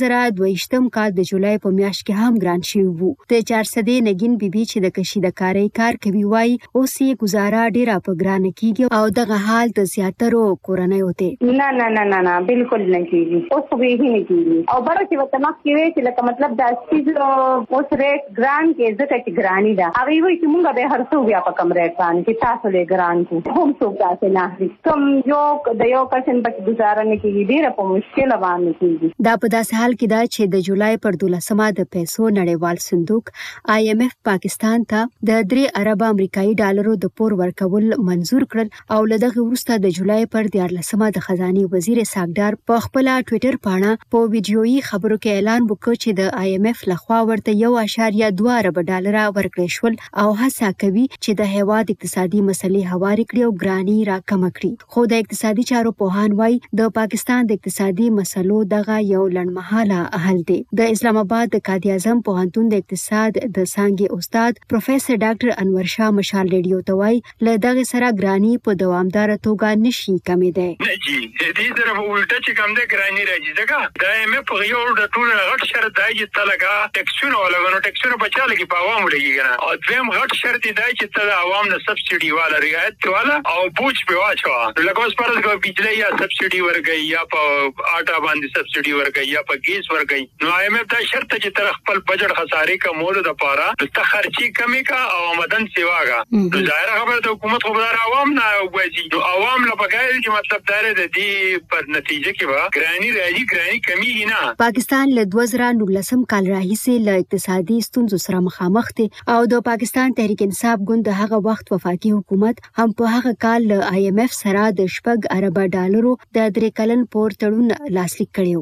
2022 کال د جولای په میاشت کې هم ګران شوي وو. د 400 نګین بیبي چې د کشیدکارۍ کار کوي وایي اوس یې گزاره ډیره په ګرانه کیږي او دغه حال د زیاترو کورنیو ته نه بالکل نه کیږي. اوس به یې نه کیږي او بره چې وته مخ کې وي چې لکه مطلب د چیز اوس ریټ ګران کې ځکه چې ګرانی ده هغه وایي چې مونږ به هر څو بیا په کم ریټ باندې چې تاسو له ګران کو هم څو تاسو نه اخلي کوم یو کسن په گزاره نه کیږي ډیره په مشکل باندې کیږي. دا په داسې حال کې ده چې د جولای پر 12مه د پیسو نړیوال صندوق IMF پاکستان ته د 3 ارب امریکایي ډالرو د پور ورکول منزور کړل او له دغه وروسته د جولای پر 14مه د خزانه وزیر ساګدار په خپل ټوئیټر باندې په ویډیويي خبرو کې اعلان وکړ چې د IMF لخوا ورته 1.2 ارب ډالر ورکړل شول او هڅه کوي چې د هیواد اقتصادي مسلې هواري کړي او ګرانی راکم کړي. خو د اقتصادي چارو پوهان وايي د پاکستان د اقتصادي مسلو دغه یو لړمحاله حل دی. د اسلام آباد د قائد اعظم پوهنتون د اقتصاد د څانګې استاد پروفیسور ډاکټر انور شاه مشال ریډیو ته وايي له دغه سره ګرانی په دوامدار توګه نشي کمېدای. جی دې طرف الټه چې کوم د ګرانی راځي ځکه دا IMF په یو د ټول غټ شرط دی چې تلګه ټیکسونه ولګنو ټیکسونه په چاله کې په عوام لګي کنه او دویم غټ شرط دی چې تل عوام نه سبسيډي والا رعایت والا او بوج په واچو لکه اوس پرځ کو بجلی یا سبسيډي ورګي یا په آټا باندې سبسيډي ورګي یا په ګیس ورګي. نو IMF دا شرط چې تر خپل بجټ خسارې کا مول د پاره د خرچي کمی کا او آمدن سیواګه نو ظاهر خبره د حکومت خبردار عوام نه وایي نو عوام لا بغیر چې مطلب دار د دې پر نتیجه کې وا ګرانی راځي ګرانی کمی نه. پاکستان له 2019 کال راهیسې له اقتصادي ستونزو سره مخامخ دی او د پاکستان تحریک انصاف ګوند هغه وخت وفاقي حکومت هم په هغه کال له IMF سره د 4 ارب ډالرو د 3 کلن پور تړون لاسلیک کړیو.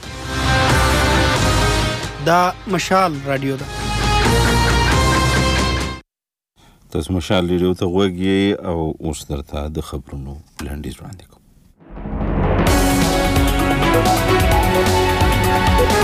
دا مشال رادیو ده. تاسو مشال ریډیو ته غوږی او اوس درته د خبرونو لنډیز وړاندې کوم.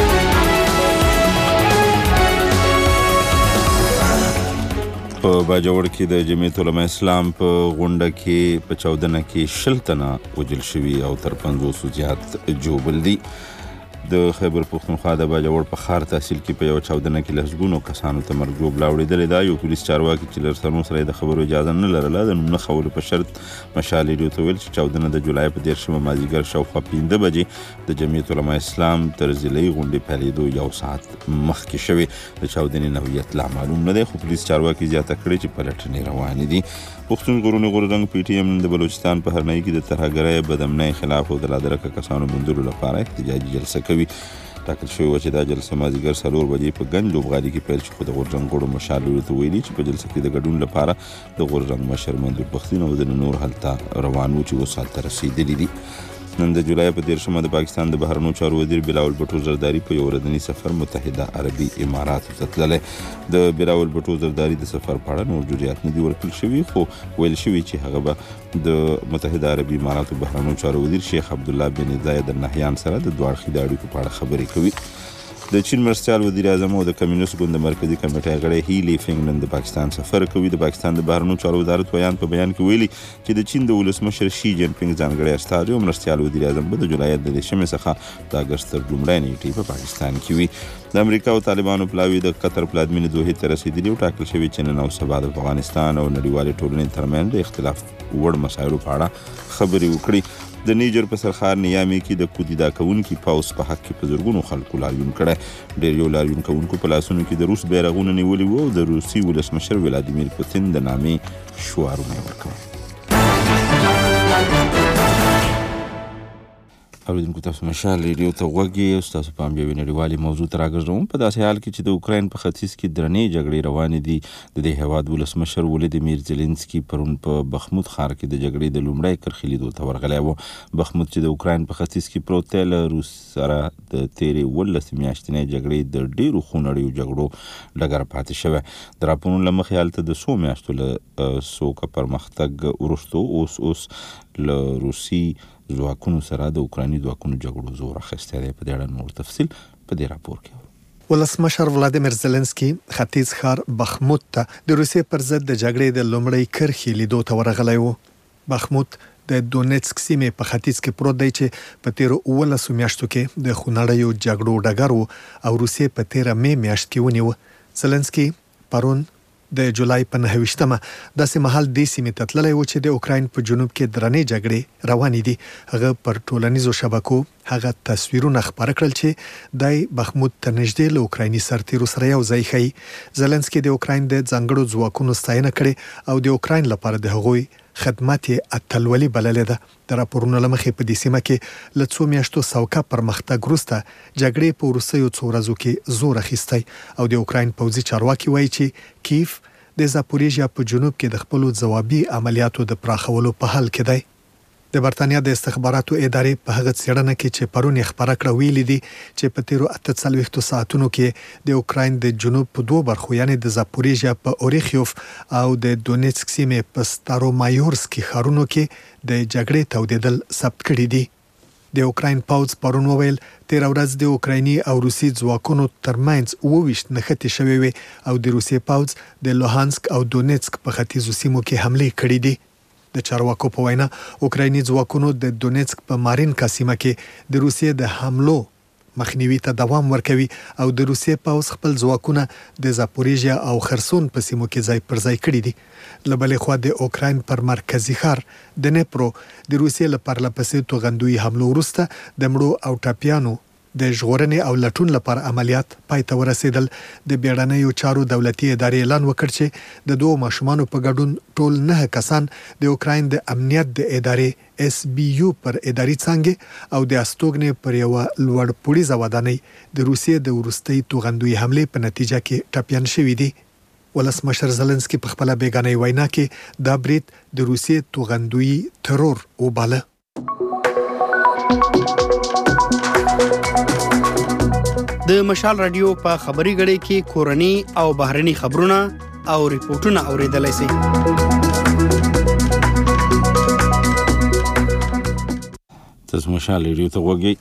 په باجوړ کې د جمعیت علماء اسلام په غونډه کې په 14 کې 10 تنه وژل شوي او تر 500 زیات جوبل دي. د خیبر پښتونخوا د باجوړ په ښار تحصیل کې په 14 کې لسګونو کسانو ته مرګ جوړ لاوړېدلې ده. یو پولیس چارواکي چې له رسنیو سره د خبرو اجازه نه لرله د نوم نه خولو په شرط مشال ریډیو ته ویل چې 14 د جولای په 13 مازدیګر شاوخوا 5 بجې د جمعیت علماء اسلام تر ضلعي غونډې پیلېدو یو ساعت مخکې شوې. د چاودنې نوعیت لا معلوم نه دی خو پولیس چارواکي زیاته کړې چې پلټنې روانې دي. پښتون غرونی غورځنګ پی ټی ایم د بلوچستان په هرنۍ کې د ترهګرۍ بدامنۍ خلاف او د لادرکه کسانو بندولو لپاره احتجاجي جلسه کوي. ټاکل شوی و چې دا جلسه مازدیګر 4 بجې په ګنج لوبغالي کې پیل شي خو د غورځنګ غړو مشال ورته ویلي چې په جلسه کې د ګډون لپاره د غورځنګ مشر منظور پښتون او د نور هلته روان و چې اوس هلته رسېدلي دي. نن د جولای په 13 د پاکستان د بهرنیو چارو وزیر بلاول بټو زرداری په یو ورځني سفر متحده عربي اماراتو ته تللی. د بلاول بټو زرداری د سفر په اړه نور جزئیات نه دي ورکړل شوي خو ویل شوي چې هغه به د متحده عربي اماراتو بهرنیو چارو وزیر شیخ عبدالله بن زاید النهیان سره د دوه اړخیزو اړیکو په اړه خبرې کوي. د چین مرستیال وزیر اعظم او د کمیونست ګوند مرکزی کمیټې غړی هیلی فینګ نن د پاکستان سفر کوي. د پاکستان د بهرنیو چارو وزارت په بیان کې ویلي چې د چین د ولسمشر شي جین پینګ ځانګړی استازی او مرستیال وزیر اعظم به د جولای د 10 څخه د اګست تر لومړۍ نیټې په پاکستان کې وي. د امریکا او طالبانو پلاوی د قطر پلازمینې دوحې ته رسېدلي او ټاکل شوي چې نن او سبا د افغانستان او نړیوالې ټولنې ترمنځ د اختلاف وړ مسایلو په اړه خبرې وکړي. د نیجر په سرخار نیامي کې د کودیدا کوونکي پاوس په حق کې په زرګونو خلکو لاریون کړی. ډېر یو لاریون کوونکو په لاسونو کې د روس بیرغونه نیولي وو او د روسي ولسمشر ولادیمیر پوتین د نامې شعارونه ورکول. اوریدونکو تاسو مشال ریډیو ته غوږ یې. ستاسو پام یوې نړیوالې موضوع ته راګرځوم. په داسې حال کې چې د اوکراین په ختیځ کې درنې جګړې روانې دي د دې هېواد ولسمشر ولادیمیر زیلنسکي پرون په بخمود ښار کې د جګړې د لومړۍ کرښې لیدو ته ورغلی و. بخمود چې د اوکراین په ختیځ کې پروت دی له روس سره د تېرې 18 میاشتنۍ جګړې د ډېرو خونړیو جګړو ډګر پاتې شوی. د راپورونو له مخې هلته د 100 میاشتو له سوکه پرمختګ وروسته اوس له روسي ځواکونو سره د اوکرایني ځواکونو جګړو زور اخیستی دی. په دې اړه نور تفصیل په دې راپور کې. ولسمشر ولادیمیر زیلنسکي ختیځ ښار بخمود ته د روسیې پر ضد د جګړې د لومړۍ کرښې لیدو ته ورغلی و. بخمود د دونیتسک سیمې په ختیځ کې پروت دی چې په تیرو 18 میاشتو کې د خونړیو جګړو ډګر و او روسیې په 13 می میاشت کې ونیو. زیلنسکي پرون د جولای په 29مه داسې مهال دې سیمې ته تللی و چې د اوکراین په جنوب کې درنې جګړې روانې دي. هغه پر ټولنیزو شبکو هغه تصویرونه خپاره کړل چې دای بخمود ته نږدې له اوکرایني سرتیرو سره یو ځای ښیي. زیلنسکي د اوکراین د ځانګړو ځواکونو ستاینه کړې او د اوکراین لپاره د هغوی خدمات یې اتلولي بللې ده. د راپورونو له مخې په دې سیمه کې له 2 میاشتو سوکه پرمختګ وروسته جګړې په وروستیو 2 ورځو کې زور اخیستی او د اوکراین پوځي چارواکي وایي چې کیف د زاپوریژیا په جنوب کې د خپلو ځوابي عملیاتو د پراخولو په حال کې دی. د برتانیا د استخباراتو ادارې په هغه څېړنه کې چې پرون یې خپره کړه ویلي دي چې په تیرو 48 ساعتونو کې د اوکراین د جنوب په 2 برخو یعنی د زاپوریژیا په اوریخیوف او د دونیتسک سیمې په ستارومایورسک ښارونو کې د جګړې تودېدل ثبت کړي دي. د اوکراین پوځ پرون وویل تیر ورځ د اوکرایني او روسي ځواکونو ترمنځ 22 نښتې شوې وي او د روسي پوځ د لوهانسک او دونیتسک په ختیځو سیمو کې حملې کړې دي. د چارواکو په وینا اوکرایني ځواکونو د دونیتسک په مارینکا سیمه کې د روسیې د حملو مخنیوي ته دوام ورکوي او د روسیې پوځ خپل ځواکونه د زاپوریژیا او خرسون په سیمو کې ځای پر ځای کړي دي. له بلې خوا د اوکراین پر مرکزي ښار د نیپرو د روسیې له پرلپسې توغندوي حملو وروسته د مړو او ټپیانو د ژغورنې او لټون لپاره عملیات پای ته ورسېدل. د بیړنیو چارو دولتي ادارې اعلان وکړ چې د 2 ماشومانو په ګډون ټول 9 کسان د اوکراین د امنیت د ادارې SBU پر اداري څانګې او د استوګنې پر یو لوړ پوړیزه ودانۍ د روسیې د وروستۍ توغندوي حملې په نتیجه کې ټپیان شوي دي. ولسمشر زیلنسکي په خپله بیګانۍ وینا کې دا برید د روسیې توغندوي ترور وباله. د مشال رادیو په خبري غړي کې کورني او بهرني خبرونه او ریپورتونه اوریدلای شئ. تاسو مشال ریډیو ته وګورئ.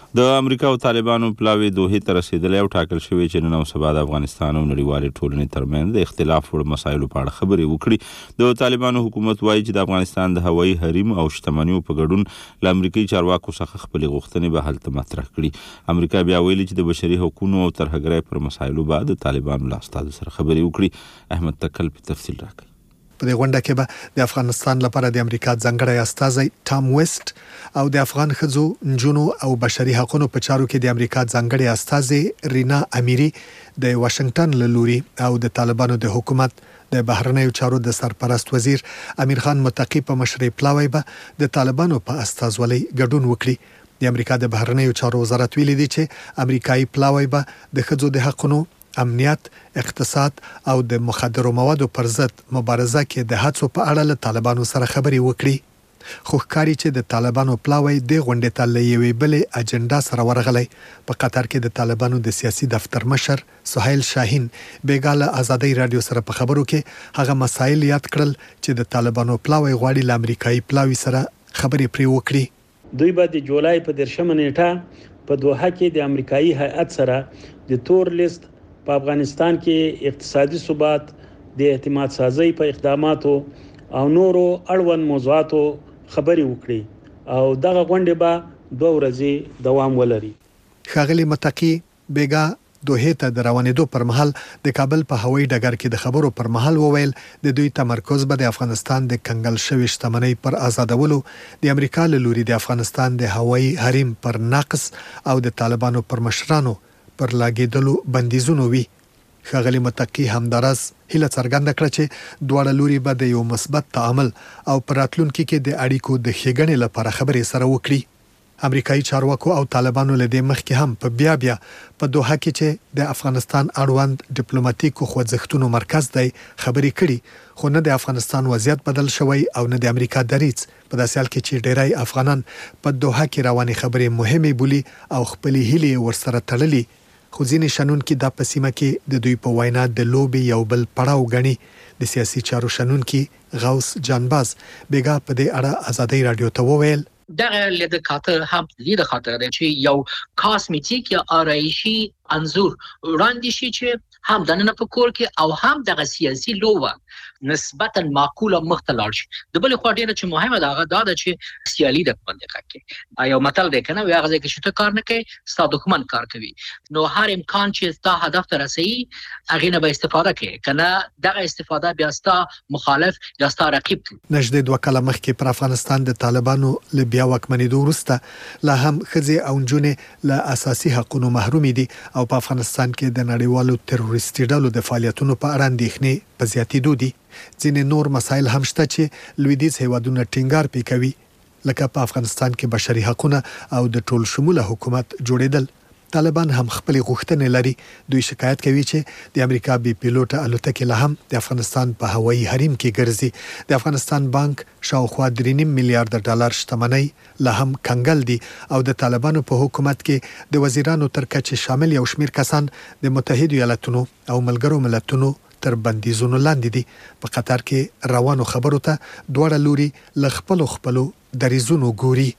د امریکا او طالبانو پلاوی دوه ته رسیدلې او ټاکل شوی چې نن او سبا د افغانستان او نړیوال ټولنې ترمنځ د اختلاف وړ مسایلو په اړه خبرې وکړي. د طالبانو حکومت وایي چې د افغانستان د هوایي حریم او شتمنیو په ګډون له امریکایي چارواکو څخه خپلې غوښتنې به هلته مطرح کړي. امریکا بیا ویلي چې د بشري حقوقو او ترهګرۍ پر مسایلو به د طالبانو له استازو سره خبرې وکړي. احمد تکل په تفصیل راکړي. په دې غونډه کې به د افغانستان لپاره د امریکا ځانګړی استازی ټام ویسټ او د افغان ښځو، نجونو او بشري حقوقو په چارو کې د امریکا ځانګړی استازی رینا امیری د واشنگټن له لوري او د طالبانو د حکومت د بهرنیو چارو د سرپرست وزیر امیر خان متقی په مشرۍ پلاوی به د طالبانو په استازولۍ ګډون وکړي. د امریکا د بهرنیو چارو وزارت ویلي دی چې امریکایي پلاوی به د ښځو د حقوقو، امنیت، اقتصاد او د مخدرو موادو پر ضد مبارزه کې د هڅو په اړه له طالبانو سره خبرې وکړي. خو ښکاري چې د طالبانو پلاوی د غونډې ته له یوې بلې اجنډا سره ورغلی. په قطر کې د طالبانو د سیاسي دفتر مشر سهیل شاهین بیګاله آزادۍ رادیو سره په خبرو کې هغه مسایل یاد کړل چې د طالبانو پلاوی غواړي له امریکایي پلاوی سره خبرې پرې وکړي. دوی به د جولای په 10 نیټه په دوحه کې د امریکایي هیئت سره د تور لیست په افغانستان کې اقتصادي ثبات، د اعتماد سازي په اقداماتو او نورو اړوند موضوعاتو خبرې وکړي او دغه غونډه به 2 ورځې دوام ولري. ښاغلي متقی بیګا دوحه ته د روانېدو پر مهال د کابل په هوایي ډګر کې د خبرو پر مهال وویل د دوی تمرکز به د افغانستان د کنګل شوی شتمنۍ پر آزادولو، د امریکا له لوري د افغانستان د هوایي حریم پر نقص او د طالبانو پر مشرانو پر لاګېدلو بندیزونو وي. ښاغلي متقی همدارس هیله څرګنده کړه چې دواړه لوري به د یو مثبت تعامل او پر راتلونکي کې د اړیکو د ښېګڼې لپاره خبرې سره وکړي. امریکایي چارواکو او طالبانو له دې مخکې هم په بیا په دوحه کې چې د افغانستان اړوند ډیپلوماټیکو خوځښتونو مرکز دی خبرې کړي، خو نه د افغانستان وضعیت بدل شوی او نه د امریکا دریځ په داسې حال کې چې ډیری افغانان په دوحه کې روانې خبرې مهمې بولي او خپلې هیلې ورسره تړلي. خو ځینې شنونکي دا په سیمه کې د دوی په وینا د لوبې یو بل پړاو ګڼي. د سیاسي چارو شنونکي غوث جانباز بیګا په دې اړه آزادۍ رادیو ته وویل دغه لید خاطر هم لید خاطر دی چې یو کاسمیټیک یا آرایشي انزور وړاندې شي چې هم د نن په کور کې او هم دغه سیاسي لوبه نسبتا معقوله مختلف شي. د بل خو ډیره چې مهمه ده هغه دا چې سیالي د منطقه کې یو متل دی کنه هغه ځکه چې ته کار نه کوي ستا دښمن کار کوي، نو هر امکان چې ستا هدف ته رسي هغه نه به استفاده کوي کنه دغه استفاده بیا ستا مخالف یا ستا رقیب. نږدې 2 کاله مخکې پر افغانستان د طالبانو له بیا واکمنېدو وروسته لا هم ښځې او نجونې له اساسي حقوقو محروم دي او په افغانستان کې د نړیوالو تروریستي ډلو د فعالیتونو په اړه اندېښنې په زیاتېدو دي. ځینې نور مسایل هم شته چې لویدیځ هیوادونه ټینګار پې کوي، لکه په افغانستان کې بشري حقوقونه او د ټول شموله حکومت جوړېدل. طالبان هم خپل غوښتنې لري. دوی شکایت کوي چې د امریکا بي پیلوټه الوتکې له هم د افغانستان په هوایي حریم کې ګرځي. د افغانستان بانک شاوخوا 3.5 میلیارډ ډالر شتمنۍ له هم کنګل دي او د طالبانو په حکومت کې د وزیرانو تر کچې شامل یو شمیر کسان د متحده ایالاتونو او ملګرو ملتونو تر بندیزونو لاندې دي. په قطر کې روانو خبرو ته دواړه لوري له خپلو دریزونو ګوري.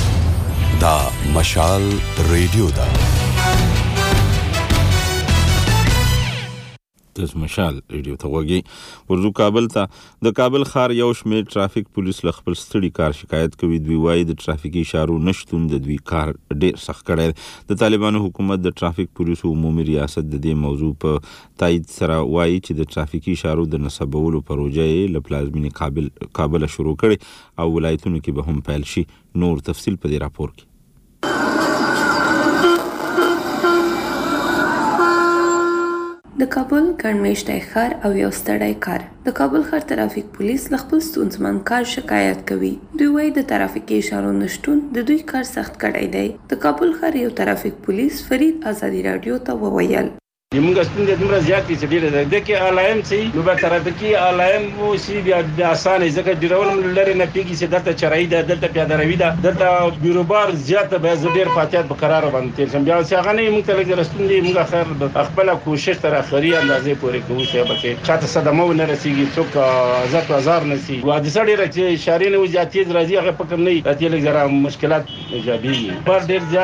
دا مشال ریډیو دا د مشال ریډیو ته وګي ورزو کابل ته د کابل ښار یو شمېر ټرافیک پولیس له خپل ستړي کار شکایت کوي. دوی وایي د ټرافیکي اشارو نشتون د دوی کار ډېر سخت کړی. د طالبانو حکومت د ټرافیک پولیسو عمومي ریاست د دې موضوع په تایید سره وایي چې د ټرافیکي اشارو د نصبولو پروژه یې له پلازمینې کابل شروع کړي او ولایتونو کې به هم پیل شي. نور تفصیل په دې راپور کې. د کابل ګڼمېشتی ښار او یو ستړی کار. د کابل ښار ترافیک پولیس له خپل ستونزمن کار شکایت کوي. دوی وایي د ترافیکي اشارو نشتون د دوی کار سخت کړی دی. د کابل ښار یو ترافیک پولیس فرید آزادي رادیو ته وویل زموږ ستونزې دومره زیاتې چې ډېره ده. دکې الایم چې نو به ترافیکي الایم وشي بیا اسانه ځکه ډیرول لري نه پیږي چې دلته چرایي ده، دلته پیاده روي ده، دلته بیروبار زیاته به زه ډېر فاتحت په قرار باندې تېر شم. بیا چې هغه نه موږ ته لږ ستونزې موږ خیر خپله کوشش تر اخري اندازې پورې کوو چې به چاته صدمه ونه رسېږي، څوک عزت و ازار نه شي. حادثه ډېره چې اشارې نه وي زیات تېز راځي هغه فکر نه وي راته لږ ذره مشکلات ایجابېږي. بار ډېر زیات ده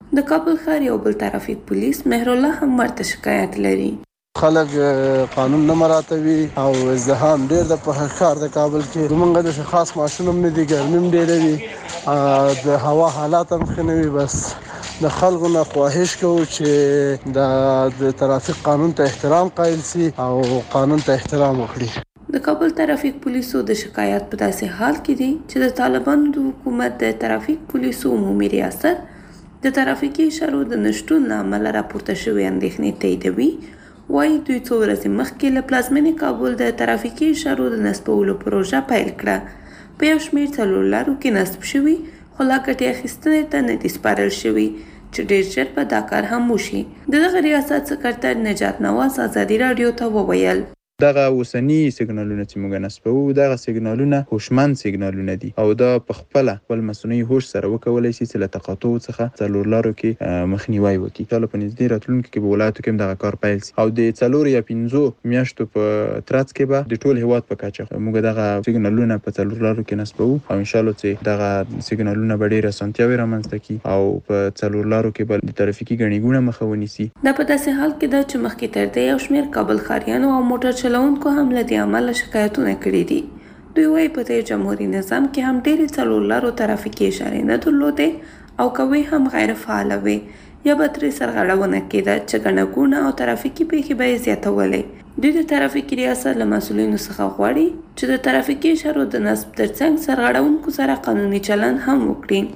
د کابل ښار یو بل ترافیک پولیس مهرالله هم ورته شکایت لري. خلک قانون نه مراعاتوي او ازدحام ډیر د په ښار د کابل کې موږ د خاص ماشوم نه دي ګرمیم ډیر وي د هوا حالات هم ښه نه وي. بس د خلکو نه خواهش کوو چې د ترافیک قانون ته احترام قایل سي او قانون ته احترام وکړي. د کابل ترافیک پولیسو د شکایت په داسې حال کې دي چې د طالبانو د حکومت د ترافیک پولیسو عمومي ریاست د ترافیکي اشارو د نشتون له امله راپورته شوې اندېښنې تاییدوي. وايي دوی څو ورځې مخکې له پلازمینې کابل د ترافیکي اشارو د نصبولو پروژه پیل کړه. په یو شمېر څلور لارو کې نصب شوي خو لا ګټې اخیستنې ته نه دي سپارل شوي چې ډېر ژر به دا کار هم وشي. د دغه ریاست سکرتر نجات نواز ازادي راډیو ته وویل دغه اوسنی سیګنالونه چې موږ نصبوو دغه سیګنالونه هوشمند سیګنالونه دي او دا په خپل مصنوعي هوش سره وکولای شي چې له تقاطع څخه څلور لارو کې مخنیوي وکړي. چې په نږدې راتلونکي کې به ولایتو کې دغه کار پیل شي او د 4 یا 5 میاشتو په ترڅ کې به د ټول هیواد په کچه موږ دغه سیګنالونه په څلور لارو کې نصبوو او ان شاء الله چې دغه سیګنالونه به ډېر اسانتیاوي رامنځته کړي او په څلور لارو کې به د ترافیکي ګڼې ګوڼه مخه ونیسي. دا په داسې حال کې ده چې مخکې تر دې یو شمېر کابل ښاریانو او موټر چلوونکو هم له دې امله شکایتونه کړي دي. دوی وايي په تیر جمهوري نظام کې هم ډېرې څلور لارو ترافیکي اشارې نه درلودې او کوي هم غیر فعاله وي یا به ترې سرغړونه کېده چې ګڼه ګوڼه او ترافیکي پیښې به یې زیاتولې. دوی د ترافیکي ریاست له مسؤلینو څخه غواړي چې د ترافیکي اشارو د نصب ترڅنګ سرغړونکو سره قانوني چلند هم وکړي.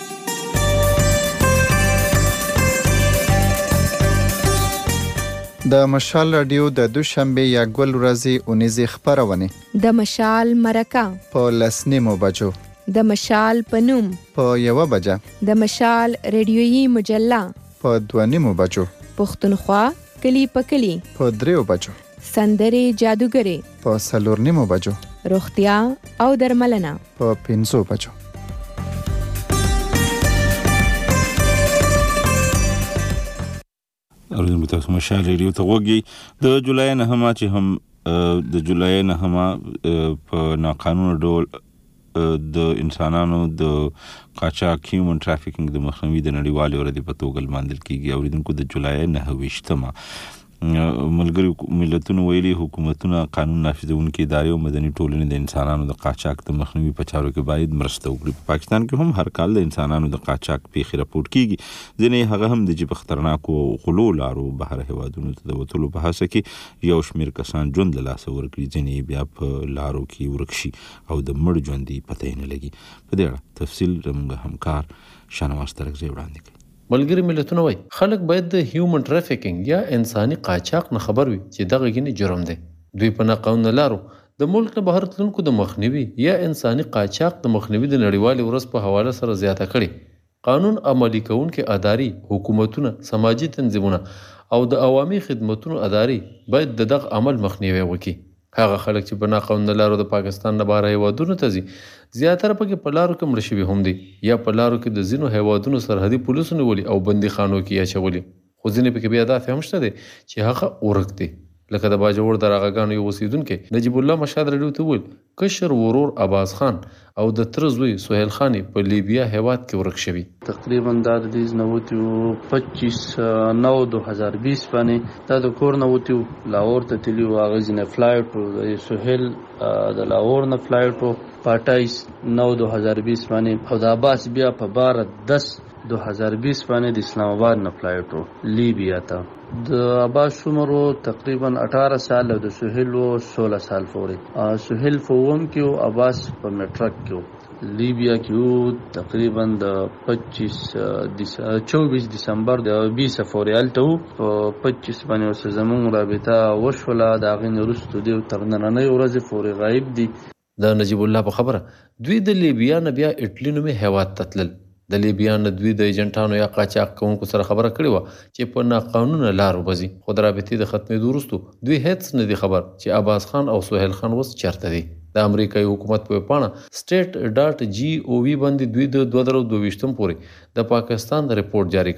د مشال رادیو د دوشنبه یا ګل ورځې اونیزه خبرونه د مشال مرکه په لسنیمو بجو د مشال پنوم په 1 بجه د مشال ریډیویي مجله په 2 بجو پښتونخوا کلی په کلی په 3 بجو سندري جادوګری په 4 بجو روغتیا او درملنه په 5 بجو. ارزم تاسو مشال ریډیو ته وګورئ. د جولای نهمه چې هم د جولای نهمه په ناقانونه ډول د انسانانو د قاچاق هیومن ټرافیکینګ د مخنیوي د نړیوالې ورځې په توګه لمانځل کیږي. اوریدونکو د جولای 9 ملګری ملتونو ویلي حکومتونه قانون نافذونکي ادارې او مدني ټولنې د انسانانو د قاچاق د مخنیوي په چارو کې باید مرسته وکړي. په پاکستان کې هم هر کال د انسانانو د قاچاق پیښې راپورټ کیږي. ځینې هغه هم د جیب خطرناکو غلو لارو بهر هیوادونو ته د وتلو په هڅه کې یو شمېر کسان ژوند له لاسه ورکړي. ځینې بیا په لارو کې ورک شي او د مړ ژوندي پته یې نه لګي. په دې اړه تفصیل زموږ همکار شانواز ترکزی وړاندې کوي. ملګری ملتونه وایي خلک باید د هیومن ټرافیکینګ یا انساني قاچاق نه خبر وي چې دغه ګینه جرم دی. دوی په ناقانونه لارو د ملک نه بهر تلونکو د مخنیوي یا انساني قاچاق د مخنیوي د نړیوالې ورځ په حواله سره زیاته کړي. قانون عملي کوونکي ادارې، حکومتونه، سماجي تنظیمونه او د عوامي خدماتو ادارې باید دغه عمل مخنیوي وکړي. هغه خلک چې په ناقانونه لارو د پاکستان نه بهر هیوادونو ته ځي زیاتره پکې په لارو کې مړه شوي هم دي یا په لارو کې د ځینو هیوادونو سرحدي پولیسو نیولي او بندي خانو کې اچولي. خو ځینې پکې بیا داسې هم شته دی چې هغه ورک دی. لکه د باجوړ د راغاګانو یو اوسیدونکی نجیب الله مشهد راډیو ته وویل کشر ورور عباس خان او د تره زوی سهیل خان په لیبیا هیواد کې ورک شوي. تقریبا دا د 25/9/2020 باندې دا د کور نه وتیو لاهور ته تللی و. هغه ځینې فلایټ د سهیل د لاهور نه فلایټ په 28/9/2020 باندې او د عباس بیا په 12/10/2020 باندې د اسلام آباد نه فلایټ لیبیا ته. د عباس عمر تقریبا 18 سال او د سهیل 16 سال پورې. سهیل فوم کې عباس په میټرک کې لیبیا کې تقریبا د 24 دسمبر د 20 فوریال ته په 25 باندې زمون رابطه وشوله. د غین وروسته د ترنننې ورځې فوري غایب دي. د نجیب الله په خبره دوی د لیبیا نه بیا اټلی نومي هیواد ته تلل. د لیبیا نه دوی د ایجنټانو یا قاچاق کوونکو سره خبره کړې وه چې په ناقانونه لارو بځي. خو د رابطې د ختمېدو وروسته دوی هېڅ نه دي خبر چې عباس خان او سهیل خان اوس چېرته دي. د امریکایي حکومت په پاڼه state.gov باندې دوی د 2022 پورې د پاکستان د ریپورت جاری کړی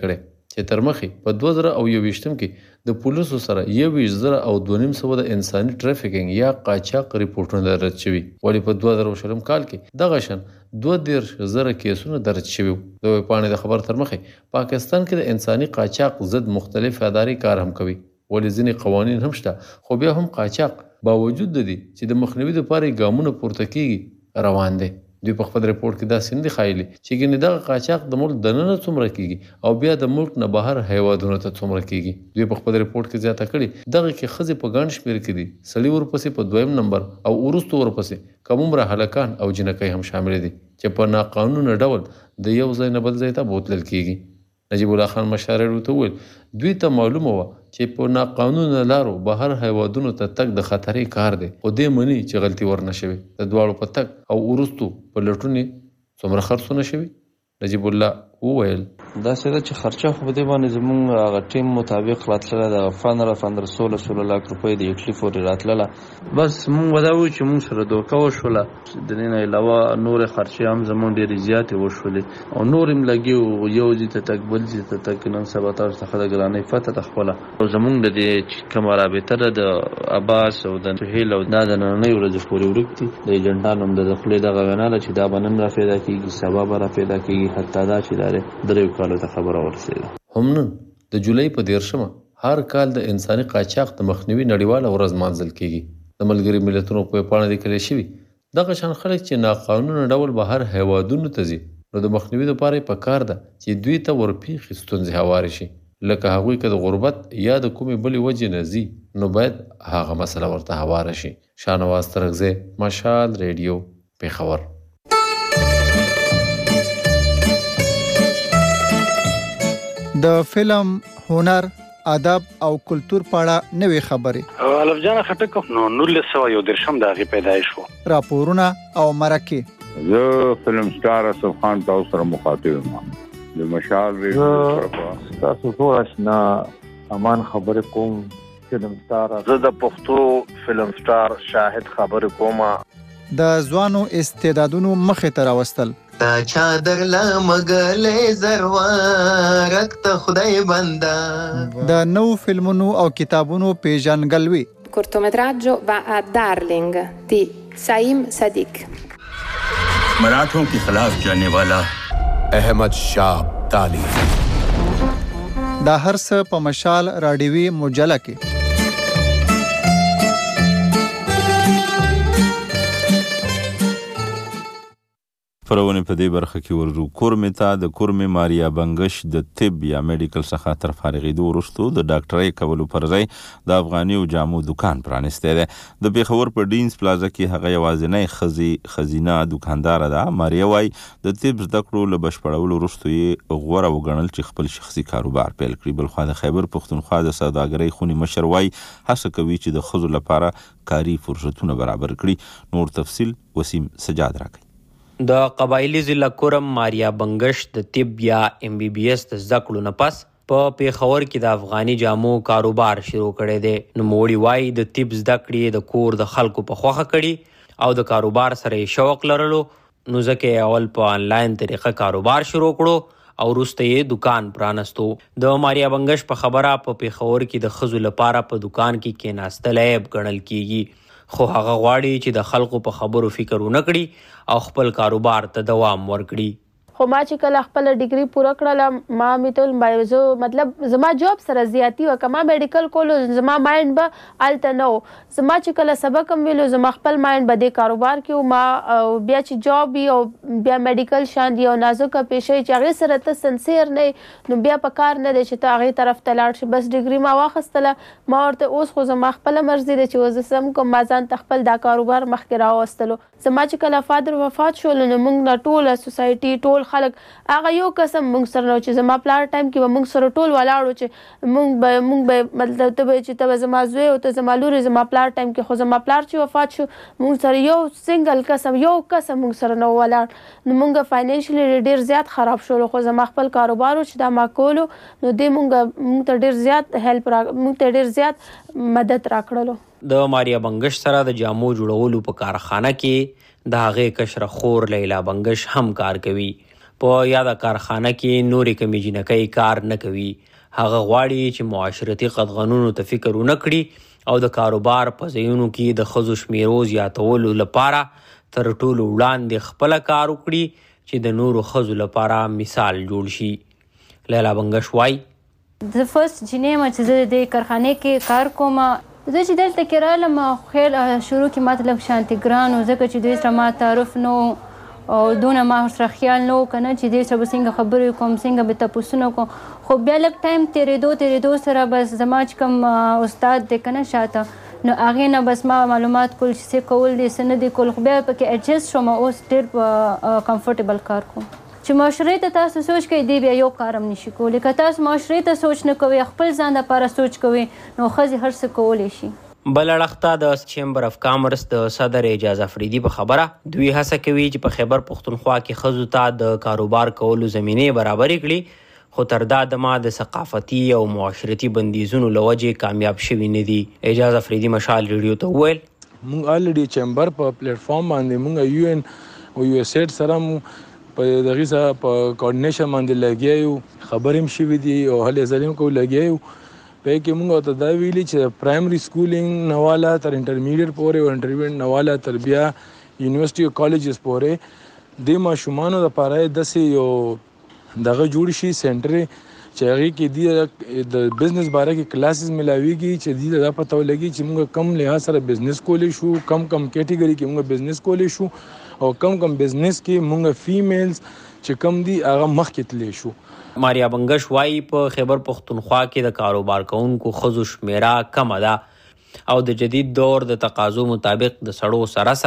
چې تر مخې په 2021 کې د پولیسو سره 21,200 د انساني ټرافیکینګ یا قاچاق ریپورټونه درج شوي، ولې په 2020 کال کې دغه شان 22,000 کیسونه درج شوي. د ویبپاڼې د خبر تر مخې پاکستان کې د انساني قاچاق ضد مختلف ادارې کار هم کوي، ولې ځینې قوانین هم شته، خو بیا هم قاچاق باوجود د دې چې د مخنیوي لپاره ګامونه پورته کیږي روان دي. دوی په خپل ریپورت کې داسې نه دي ښایلي چې ګینې دغه قاچاق د ملک دننه څومره کیږي او بیا د ملک نه بهر هیوادونو ته څومره کیږي. دوی په خپل ریپورت کې زیاته کړي دغه کې ښځې په ګڼ شمېر کې دي، سړي ورپسې په 2م نمبر او وروسته ورپسې کمومره هلکان او جنکۍ هم شامل دي چې په ناقانونه ډول د یو ځای نه بل ځای ته بوتلل کیږي. نجیب الله خان مشاور ورته وویل دوی ته معلومه وه چې په ناقانونه لارو بهر هیوادونو ته تګ د خطرې کار دی، خو دې مني چې غلطي ورنه شوې. د دواړو په تګ او وروستو په لټونې څومره خرڅونه شوي. نجیب الله وویل داسې ده چې خرچه خو په دې باندې زموږ هغه ټیم مطابق راتلله د 15-16 لک روپۍ د اټلي پورې راتلله. بس موږ به دا وایو چې موږ سره دوکه وشوله، د دې نه علاوه نورې خرچې هم زموږ ډېرې زیاتې وشولې او نور هم لګي وو، یو ځای ته تګ بل ځای ته تګ. نن سبا تاسو ته د ګرانۍ پته ده خپله او زموږ د دې چې کومه رابطه ده د عباس او د سهیل او دا د نننۍ ورځې پورې ورک دي. د ایجنټانو هم د خپلې دغه وینا ده چې دا به نن را پیدا کېږي، سبا به را پیدا کېږي، حتی دا چې دریو کالو ته خبره ورسېده. هم نن د جولای په 13 هر کال د انساني قاچاق د مخنیوي نړیواله ورځ لمانځل کیږي. د ملګري ملتونو په ویبپاڼه لیکل شوي دغه شان خلک چې ناقانونه ډول بهر هیوادونو ته ځي نو د مخنیوي لپاره پکار ده چې دوی ته ورپېښې ستونزې هوارې شي، لکه هغوی که د غربت یا د کومې بلې وجې نه ځي نو باید هغه مسله ورته هواره شي. شاهنواز ترغزی، مشال ریډیو، پېښور. د فلم، هنر، ادب او کلتور په اړه نوې خبرې. الف جان خټک نو 1913 د هغې پیدایش و. راپورونه او مرکې. زه فلم سټار اسف خان تاسو سره مخاطب یم. د مشال ریډیو تاسو ټول آشنا امان خبرې کوم. فلم سټار زه د پښتو فلم سټار شاهد خبرې کوم. د ځوانو استعدادونو مخې ته راوستل. تا چادر لمګلې زروارک ته خدای بندا. د نو فلمونو او کتابونو پیژنګلوي. cortometraggio va a Darling di Saim Sadiq. मराठों के खिलाफ जाने वाला अहमद शाह अब्दाली. دا هر څه په مشال راډیوي مجله کې. فرونه په دې برخه کې ورزو کورمې ته د کورمې ماریا بنگش د طب یا میډیکل څخه تر فارغېدو وروسته د ډاکټرۍ کولو پر ځای د افغاني او جامو دکان پرانستی دی. د پېښور په ډینز پلازا کې هغه یوازینۍ ښځینه دوکانداره ده. ماریا وایي د طب زده کړو له بشپړولو وروسته یې غوره وګڼل چې خپل شخصي کاروبار پیل کړي. بلخوا د خیبر پښتونخوا د سوداګرۍ خونې مشر وایي هڅه کوي چې د ښځو لپاره کاري فرصتونه برابر کړي. نور تفصیل وسیم سجاد راکوي. د قبایلی ضلع کورم ماریا بنگش د طب یا MBBS د زده کړو نه پس په پېښور کې د افغاني جامو کاروبار شروع کړی دی. نوموړي وایي د طب زده کړې د کور د خلکو په خوښه کړي او د کاروبار سره یې شوق لرلو، نو ځکه یې اول په آنلاین طریقه کاروبار شروع کړو او وروسته یې دکان پرانستو. د ماریا بنگش په خبره په پېښور کې د ښځو لپاره په دکان کې کېناستل عیب ګڼل کیږي، خو هغه غواړي چې د خلکو په خبرو فکر ونه کړي او خپل کاروبار ته دوام ورکړي. خو ما چې کله خپل ډیګري پوره کړله ما میتل زه مطلب زما جاب سره زیاتی وکړه. ما میډیکل کولو زما مایند به هلته نه و. زما چې کله سبق هم ویلو زما خپل مایند به دې کاروبار کې و. ما بیا چې جاب وي او بیا میډیکل شان دی او نازکه پیشه چې هغې سره ته سنسیر نه نو بیا په کار نه دی چې ته هغې طرف ته لاړ شي. بس ډیګري ما واخیستله. ما ورته اوس خو زما خپله مرضي ده چې زه سم کوم. ما ځان ته خپل دا کاروبار مخکې راوستلو. زما چې کله فادر وفات شول نو موږ نه ټوله سوسایټي ټول خلک هغه یو قسم موږ سره نو چې زما پلار ټایم کې به موږ سره ټول ولاړو چې موږ به مطلب ته به چې ته به زما زوی او ته زما لورې زما پلار ټایم کې. خو زما پلار چې وفات شو موږ سره یو سنګل قسم موږ سره نو ولاړ. نو موږ فاینانشلی ډېر زیات خراب شولو. خو زما خپل کاروبار چې دا ما کولو نو دې موږ ته ډېر زیات هیلپ موږ ته ډېر زیات مدد راکړلو. د ماریا بنگش سره د جامو جوړولو په کارخانه کې د هغې کشره خور لیلا بنگش هم کار کوي. په یاده کارخانه کې نورې کمې جنکۍ کار نه کوي. هغه غواړي چې معاشرتي قدغنونو ته فکر ونه کړي او د کاروبار په ځایونو کې د ښځو شمیرو زیاتولو لپاره تر ټولو وړاندې خپله کار وکړي چې د نورو ښځو لپاره مثال جوړ شي. لیلا بنګش وایي زه فرست جینۍ یم چې زه د دې کارخانې کې کار کوم. زه چې دلته کې رالم خیر شروع کې ماته لږ شانتې ګران و ځکه چې دوی سره ما تعارف نه او دونه ما ورسره خیال نه و که نه چې دوی سره به څنګه خبرې کوم څنګه به تپوسونه کوم. خو بیا لږ ټایم تېرېدو سره بس زما چې کوم استاد دی که نه شاته نو هغې نه بس ما معلومات کول چې څه کول دي څه نه دي کول. خو بیا پکې اډجسټ شوم. اوس ډېر کمفرټیبل کار کوم. چې معاشرې ته تاسو سوچ کوئ دی بیا یو کار هم نشي کولی. که تاسو معاشرې ته سوچ نه کوئ خپل ځان دپاره سوچ کوئ نو ښځې هر څه کولی شي. بل اړخ ته د چیمبر اف کامرس د صدر اعجاز افریدي په خبره دوی هڅه کوي چې په خیبر پښتونخوا کې ښځو ته د کاروبار کولو زمینې برابرې کړي خو تر دا دمه د ثقافتي او معاشرتي بندیزونو له وجې کامیاب شوي نه دي. اعجاز افریدي مشال ریډیو ته وویل موږ الریډي چیمبر په پلیټ فارم باندې موږ یو ان او یو اس ایډ سره په دغې سره په کوارډینیشن باندې لګیا یو. خبرې هم شوي دي او هلې ځلې هم کوو لګیا یو. په یې کې موږ ورته دا ویلي چې پرایمري سکولینګ نه والا تر انټرمیډیټ پورې او انټرمیډیټ نه والا تر بیا یونیورسټي او کالجز پورې د ماشومانو دپاره داسې یو دغه جوړ شي سنټر چې هغې کې دي د بزنس باره کې کلاسز ملاویږي چې دې ته دا پته ولګي چې موږ کم لحاظ سره بزنس کولی شو کم کیټیګري کې موږ بزنس کولی شو او کم بزنس کې موږ فیمیلز چې کم دي هغه مخکې تللی شو. ماریا بنګش وایي په خیبر پښتونخوا کې د کاروبار کوونکو ښځو شمیره کمه ده او د جدید دور د تقاضو مطابق د سړو سره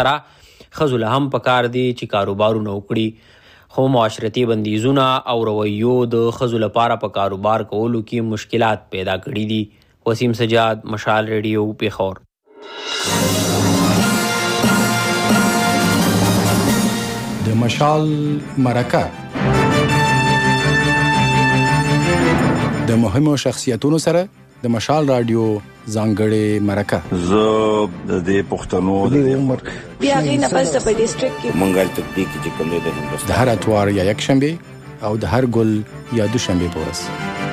ښځو له هم پکار دي چې کاروبارونه وکړي. خو معاشرتي بندیزونه او رویو د ښځو لپاره په کاروبار کولو کې مشکلات پیدا کړي دي. وسیم سجاد، مشال ریډیو، پیښور. د مشال مرکه د مهمو شخصیتونو سره د مشال رادیو ځانګړې مرکه. زه د دې پښتنو د عمر بیا غینه پس په ډیسټریکټ کې مونږ تطبیق چې کوم د هندوستان د هر اتوار یا یک شنبه او د هر ګل یا دوشنبه په ورځ.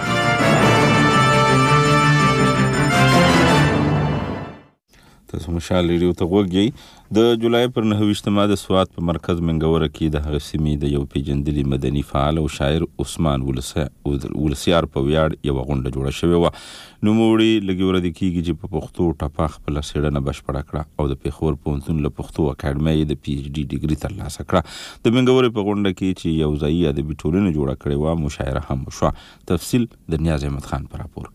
تاسو مشال ریډیو ته غوږی. د جولای پر 9 د سوات په مرکز منګوره کې د هغه سیمې د یو پیژندلي مدني فعال او شاعر عثمان ولسیار په ویاړ یو غونډه جوړه شوې وه. نوموړي لږې ورځې کېږي چې په پښتو ټپه خپله څېړنه بشپړه کړه او د پېښور پوهنتون له پښتو اکاډمۍ د پي ایچ ډي ډګري ترلاسه کړه. د منګورې په غونډه کې چې یو ځایي ادبي ټولنه جوړه کړې وه مشاعره هم وشوه. تفصیل د نیاز احمد خان په راپور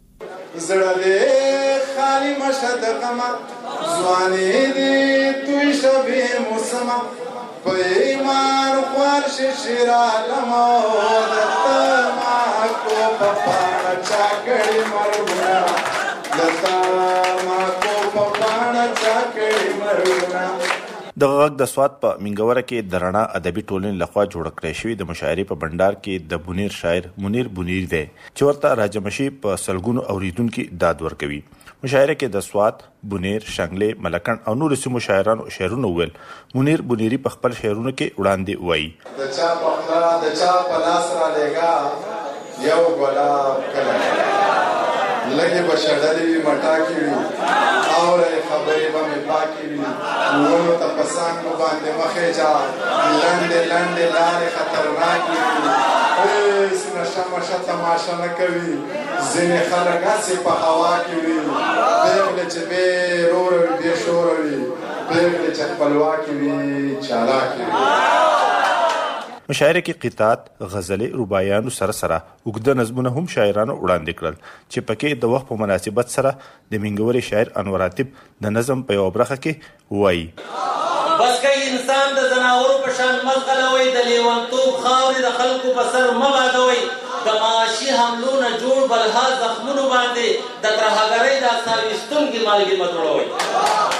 کې. خالی مشهد غما زوانی دی توی شبی موسما پا ایمان خوار ششیرا لما دتا ما کو پپانا چاکڑی مرگونا دتا ما کو پپانا چاکڑی مرگونا. د غږ د سوات په منګوره کې د رڼا ادبي ټولنې لخوا جوړ کړی شوی د مشاعرې په بندر کې د بونیر شاعر منیر بونیر دی چې ورته راجمشي په سلګونو اوریدونکو داد ورکوي. مشاعره کې د سوات، بونیر، شنګلې، ملکن او نور سیمو شاعرانو شعرونه ویل. منیر بونیری په خپل شعرونو کې وړاندې وایي د چا په خلا د چا په لاس را لګا یو ګلاب کله لګي بشړلې وي مټاکي وي اورې خبرې به مې پاکي وي ورو ته پسان کو باندې مخې جا لنډې لارې خطرناکي وي هیڅ نشه تماشا نه کوي ځینې خلک هسې په هوا کې وي پرېږدي چې بې روره وي بې شوره وي پرېږدي چې خپلواکي وي چالاکي وي. مشاعره کې قطعات، غزلې، رباعیانو سره اوږده نظمونه هم شاعرانو وړاندې کړل چې پکې د وخت په مناسبت سره د منګورې شاعر انور عاطف د نظم په یوه برخه کې وایي بس که انسان د ځناورو په شان مغلوئ د لیونتوب خاورې د خلکو په سر مه بادوئ د معاشي حملو نه جوړ بلها زخمونو باندې د ترهګرۍ د اقصاویستونکي مالګې مه جوړوئ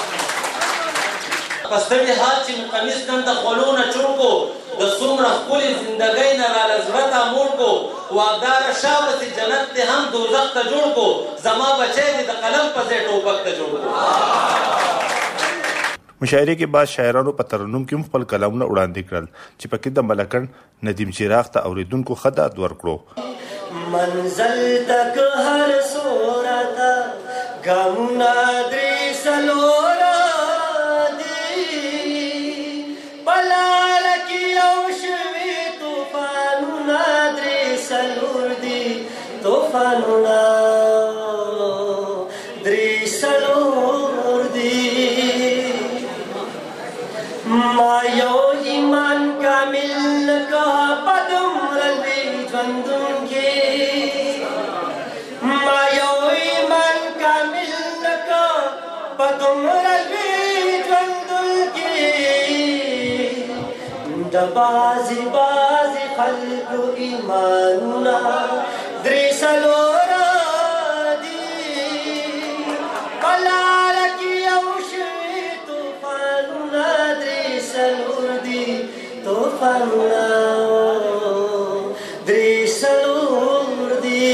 په ستړي حال چې مو قمیص نن د خولو نه چوړ کو د څومره ښکلې زندګۍ نه راله زړه ته موړ کو واګداره شا پسې جنت دې هم دوزخ ته جوړ کو زما بچی دې د قلم په ځای ټوپک ته جوړ کو. مشاعرې کې بعض شاعرانو په ترنم کې خپل کلامونه وړاندې کړل چې پکې د ملکند ندیم چراغ ته اوریدونکو خدات ورکړو. منزل تک هر سورتا غمنا درې سلورا دی بلال کی او شوي طوفانونه درې سلور دی طوفانونه درې سلور دی ما یو ایمان کامل کا پدم رلوی ژوندون کې ما یو ایمان کامل کا پدم رلوی ژوندون کې د بازي خلق ایمانونه درې سلورا دي بلال کی او شوي طوفانونه درې سلور دي طوفانونه درې سلور دي.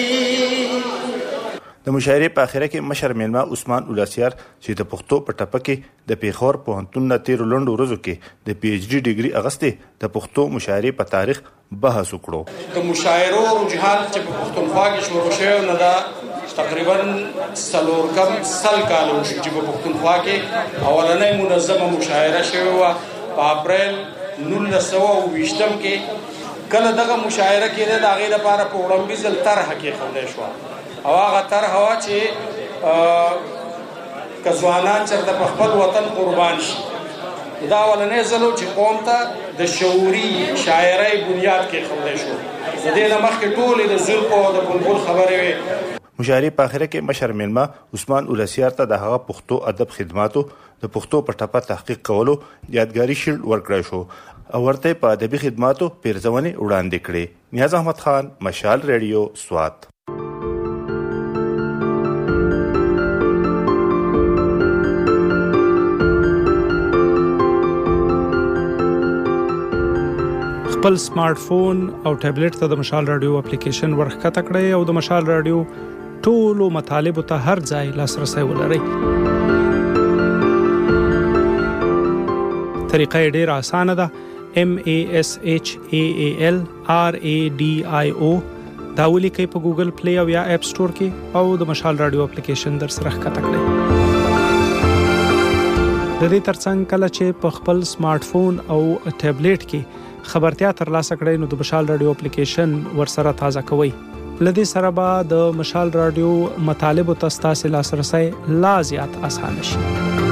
د مشاعرې په اخره کې مشر میلمه عثمان اولاسیار چې د پښتو په ټپه کې د پیښور پوهنتون نه تیرو لنډو ورځو کې د پی ایچ ډي ډیګري اغستې د پښتو مشاعرې په تاریخ بحث وکړو. د مشاعرو رجحان چې په پښتونخوا کې شروع شوی نه دا تقریبا څلور سل کال وشو چې په پښتونخوا کې اولنۍ منظمه مشاعره شوې وه په اپریل 1920 کې. کله دغه مشاعره کېده د هغې لپاره په وړاندیز طرحه کېښودی شوه او هغه طرحه وه چې که ځوانان چېرته په خپل وطن قربان شي. دا اولنی ځل و چې قوم ته د شعوري شاعرۍ بنیاد کېښودی شو. د دې نه مخکې ټولې د زلفو او د بلبل خبرې وې. مشاعرې په اخره کې مشر میلمه عثمان اولاسیار ته د هغه پښتو ادب خدماتو د پښتو په ټپه تحقیق کولو یادګاري شیلډ ورکړی شو او ورته په ادبي خدماتو پیرزونې وړاندې کړې. نیاز احمد خان، مشال ریډیو، سوات. خپل سمارټ فون او ټابلیټ ته د مشال رادیو اپلیکیشن ورښکته کړئ او د مشال رادیو ټولو مطالبو ته هر ځای لاسرسی ولرئ. طریقه یې ډېره اسانه ده. MASHALRADIO دا ولیکئ په ګوګل پلی او یا اپ سټور کې او د مشال رادیو اپلیکیشن در سره ښکته کړئ. د دې ترڅنګ کله چې په خپل سمارټ فون او ټابلیټ کې خبرتیا ترلاسه کړئ نو د مشال رادیو اپلیکیشن ورسره تازه کوئ. لدې سره به د مشال رادیو مطالبو ته ستاسو لاسرسی لا زیات اسانه شي.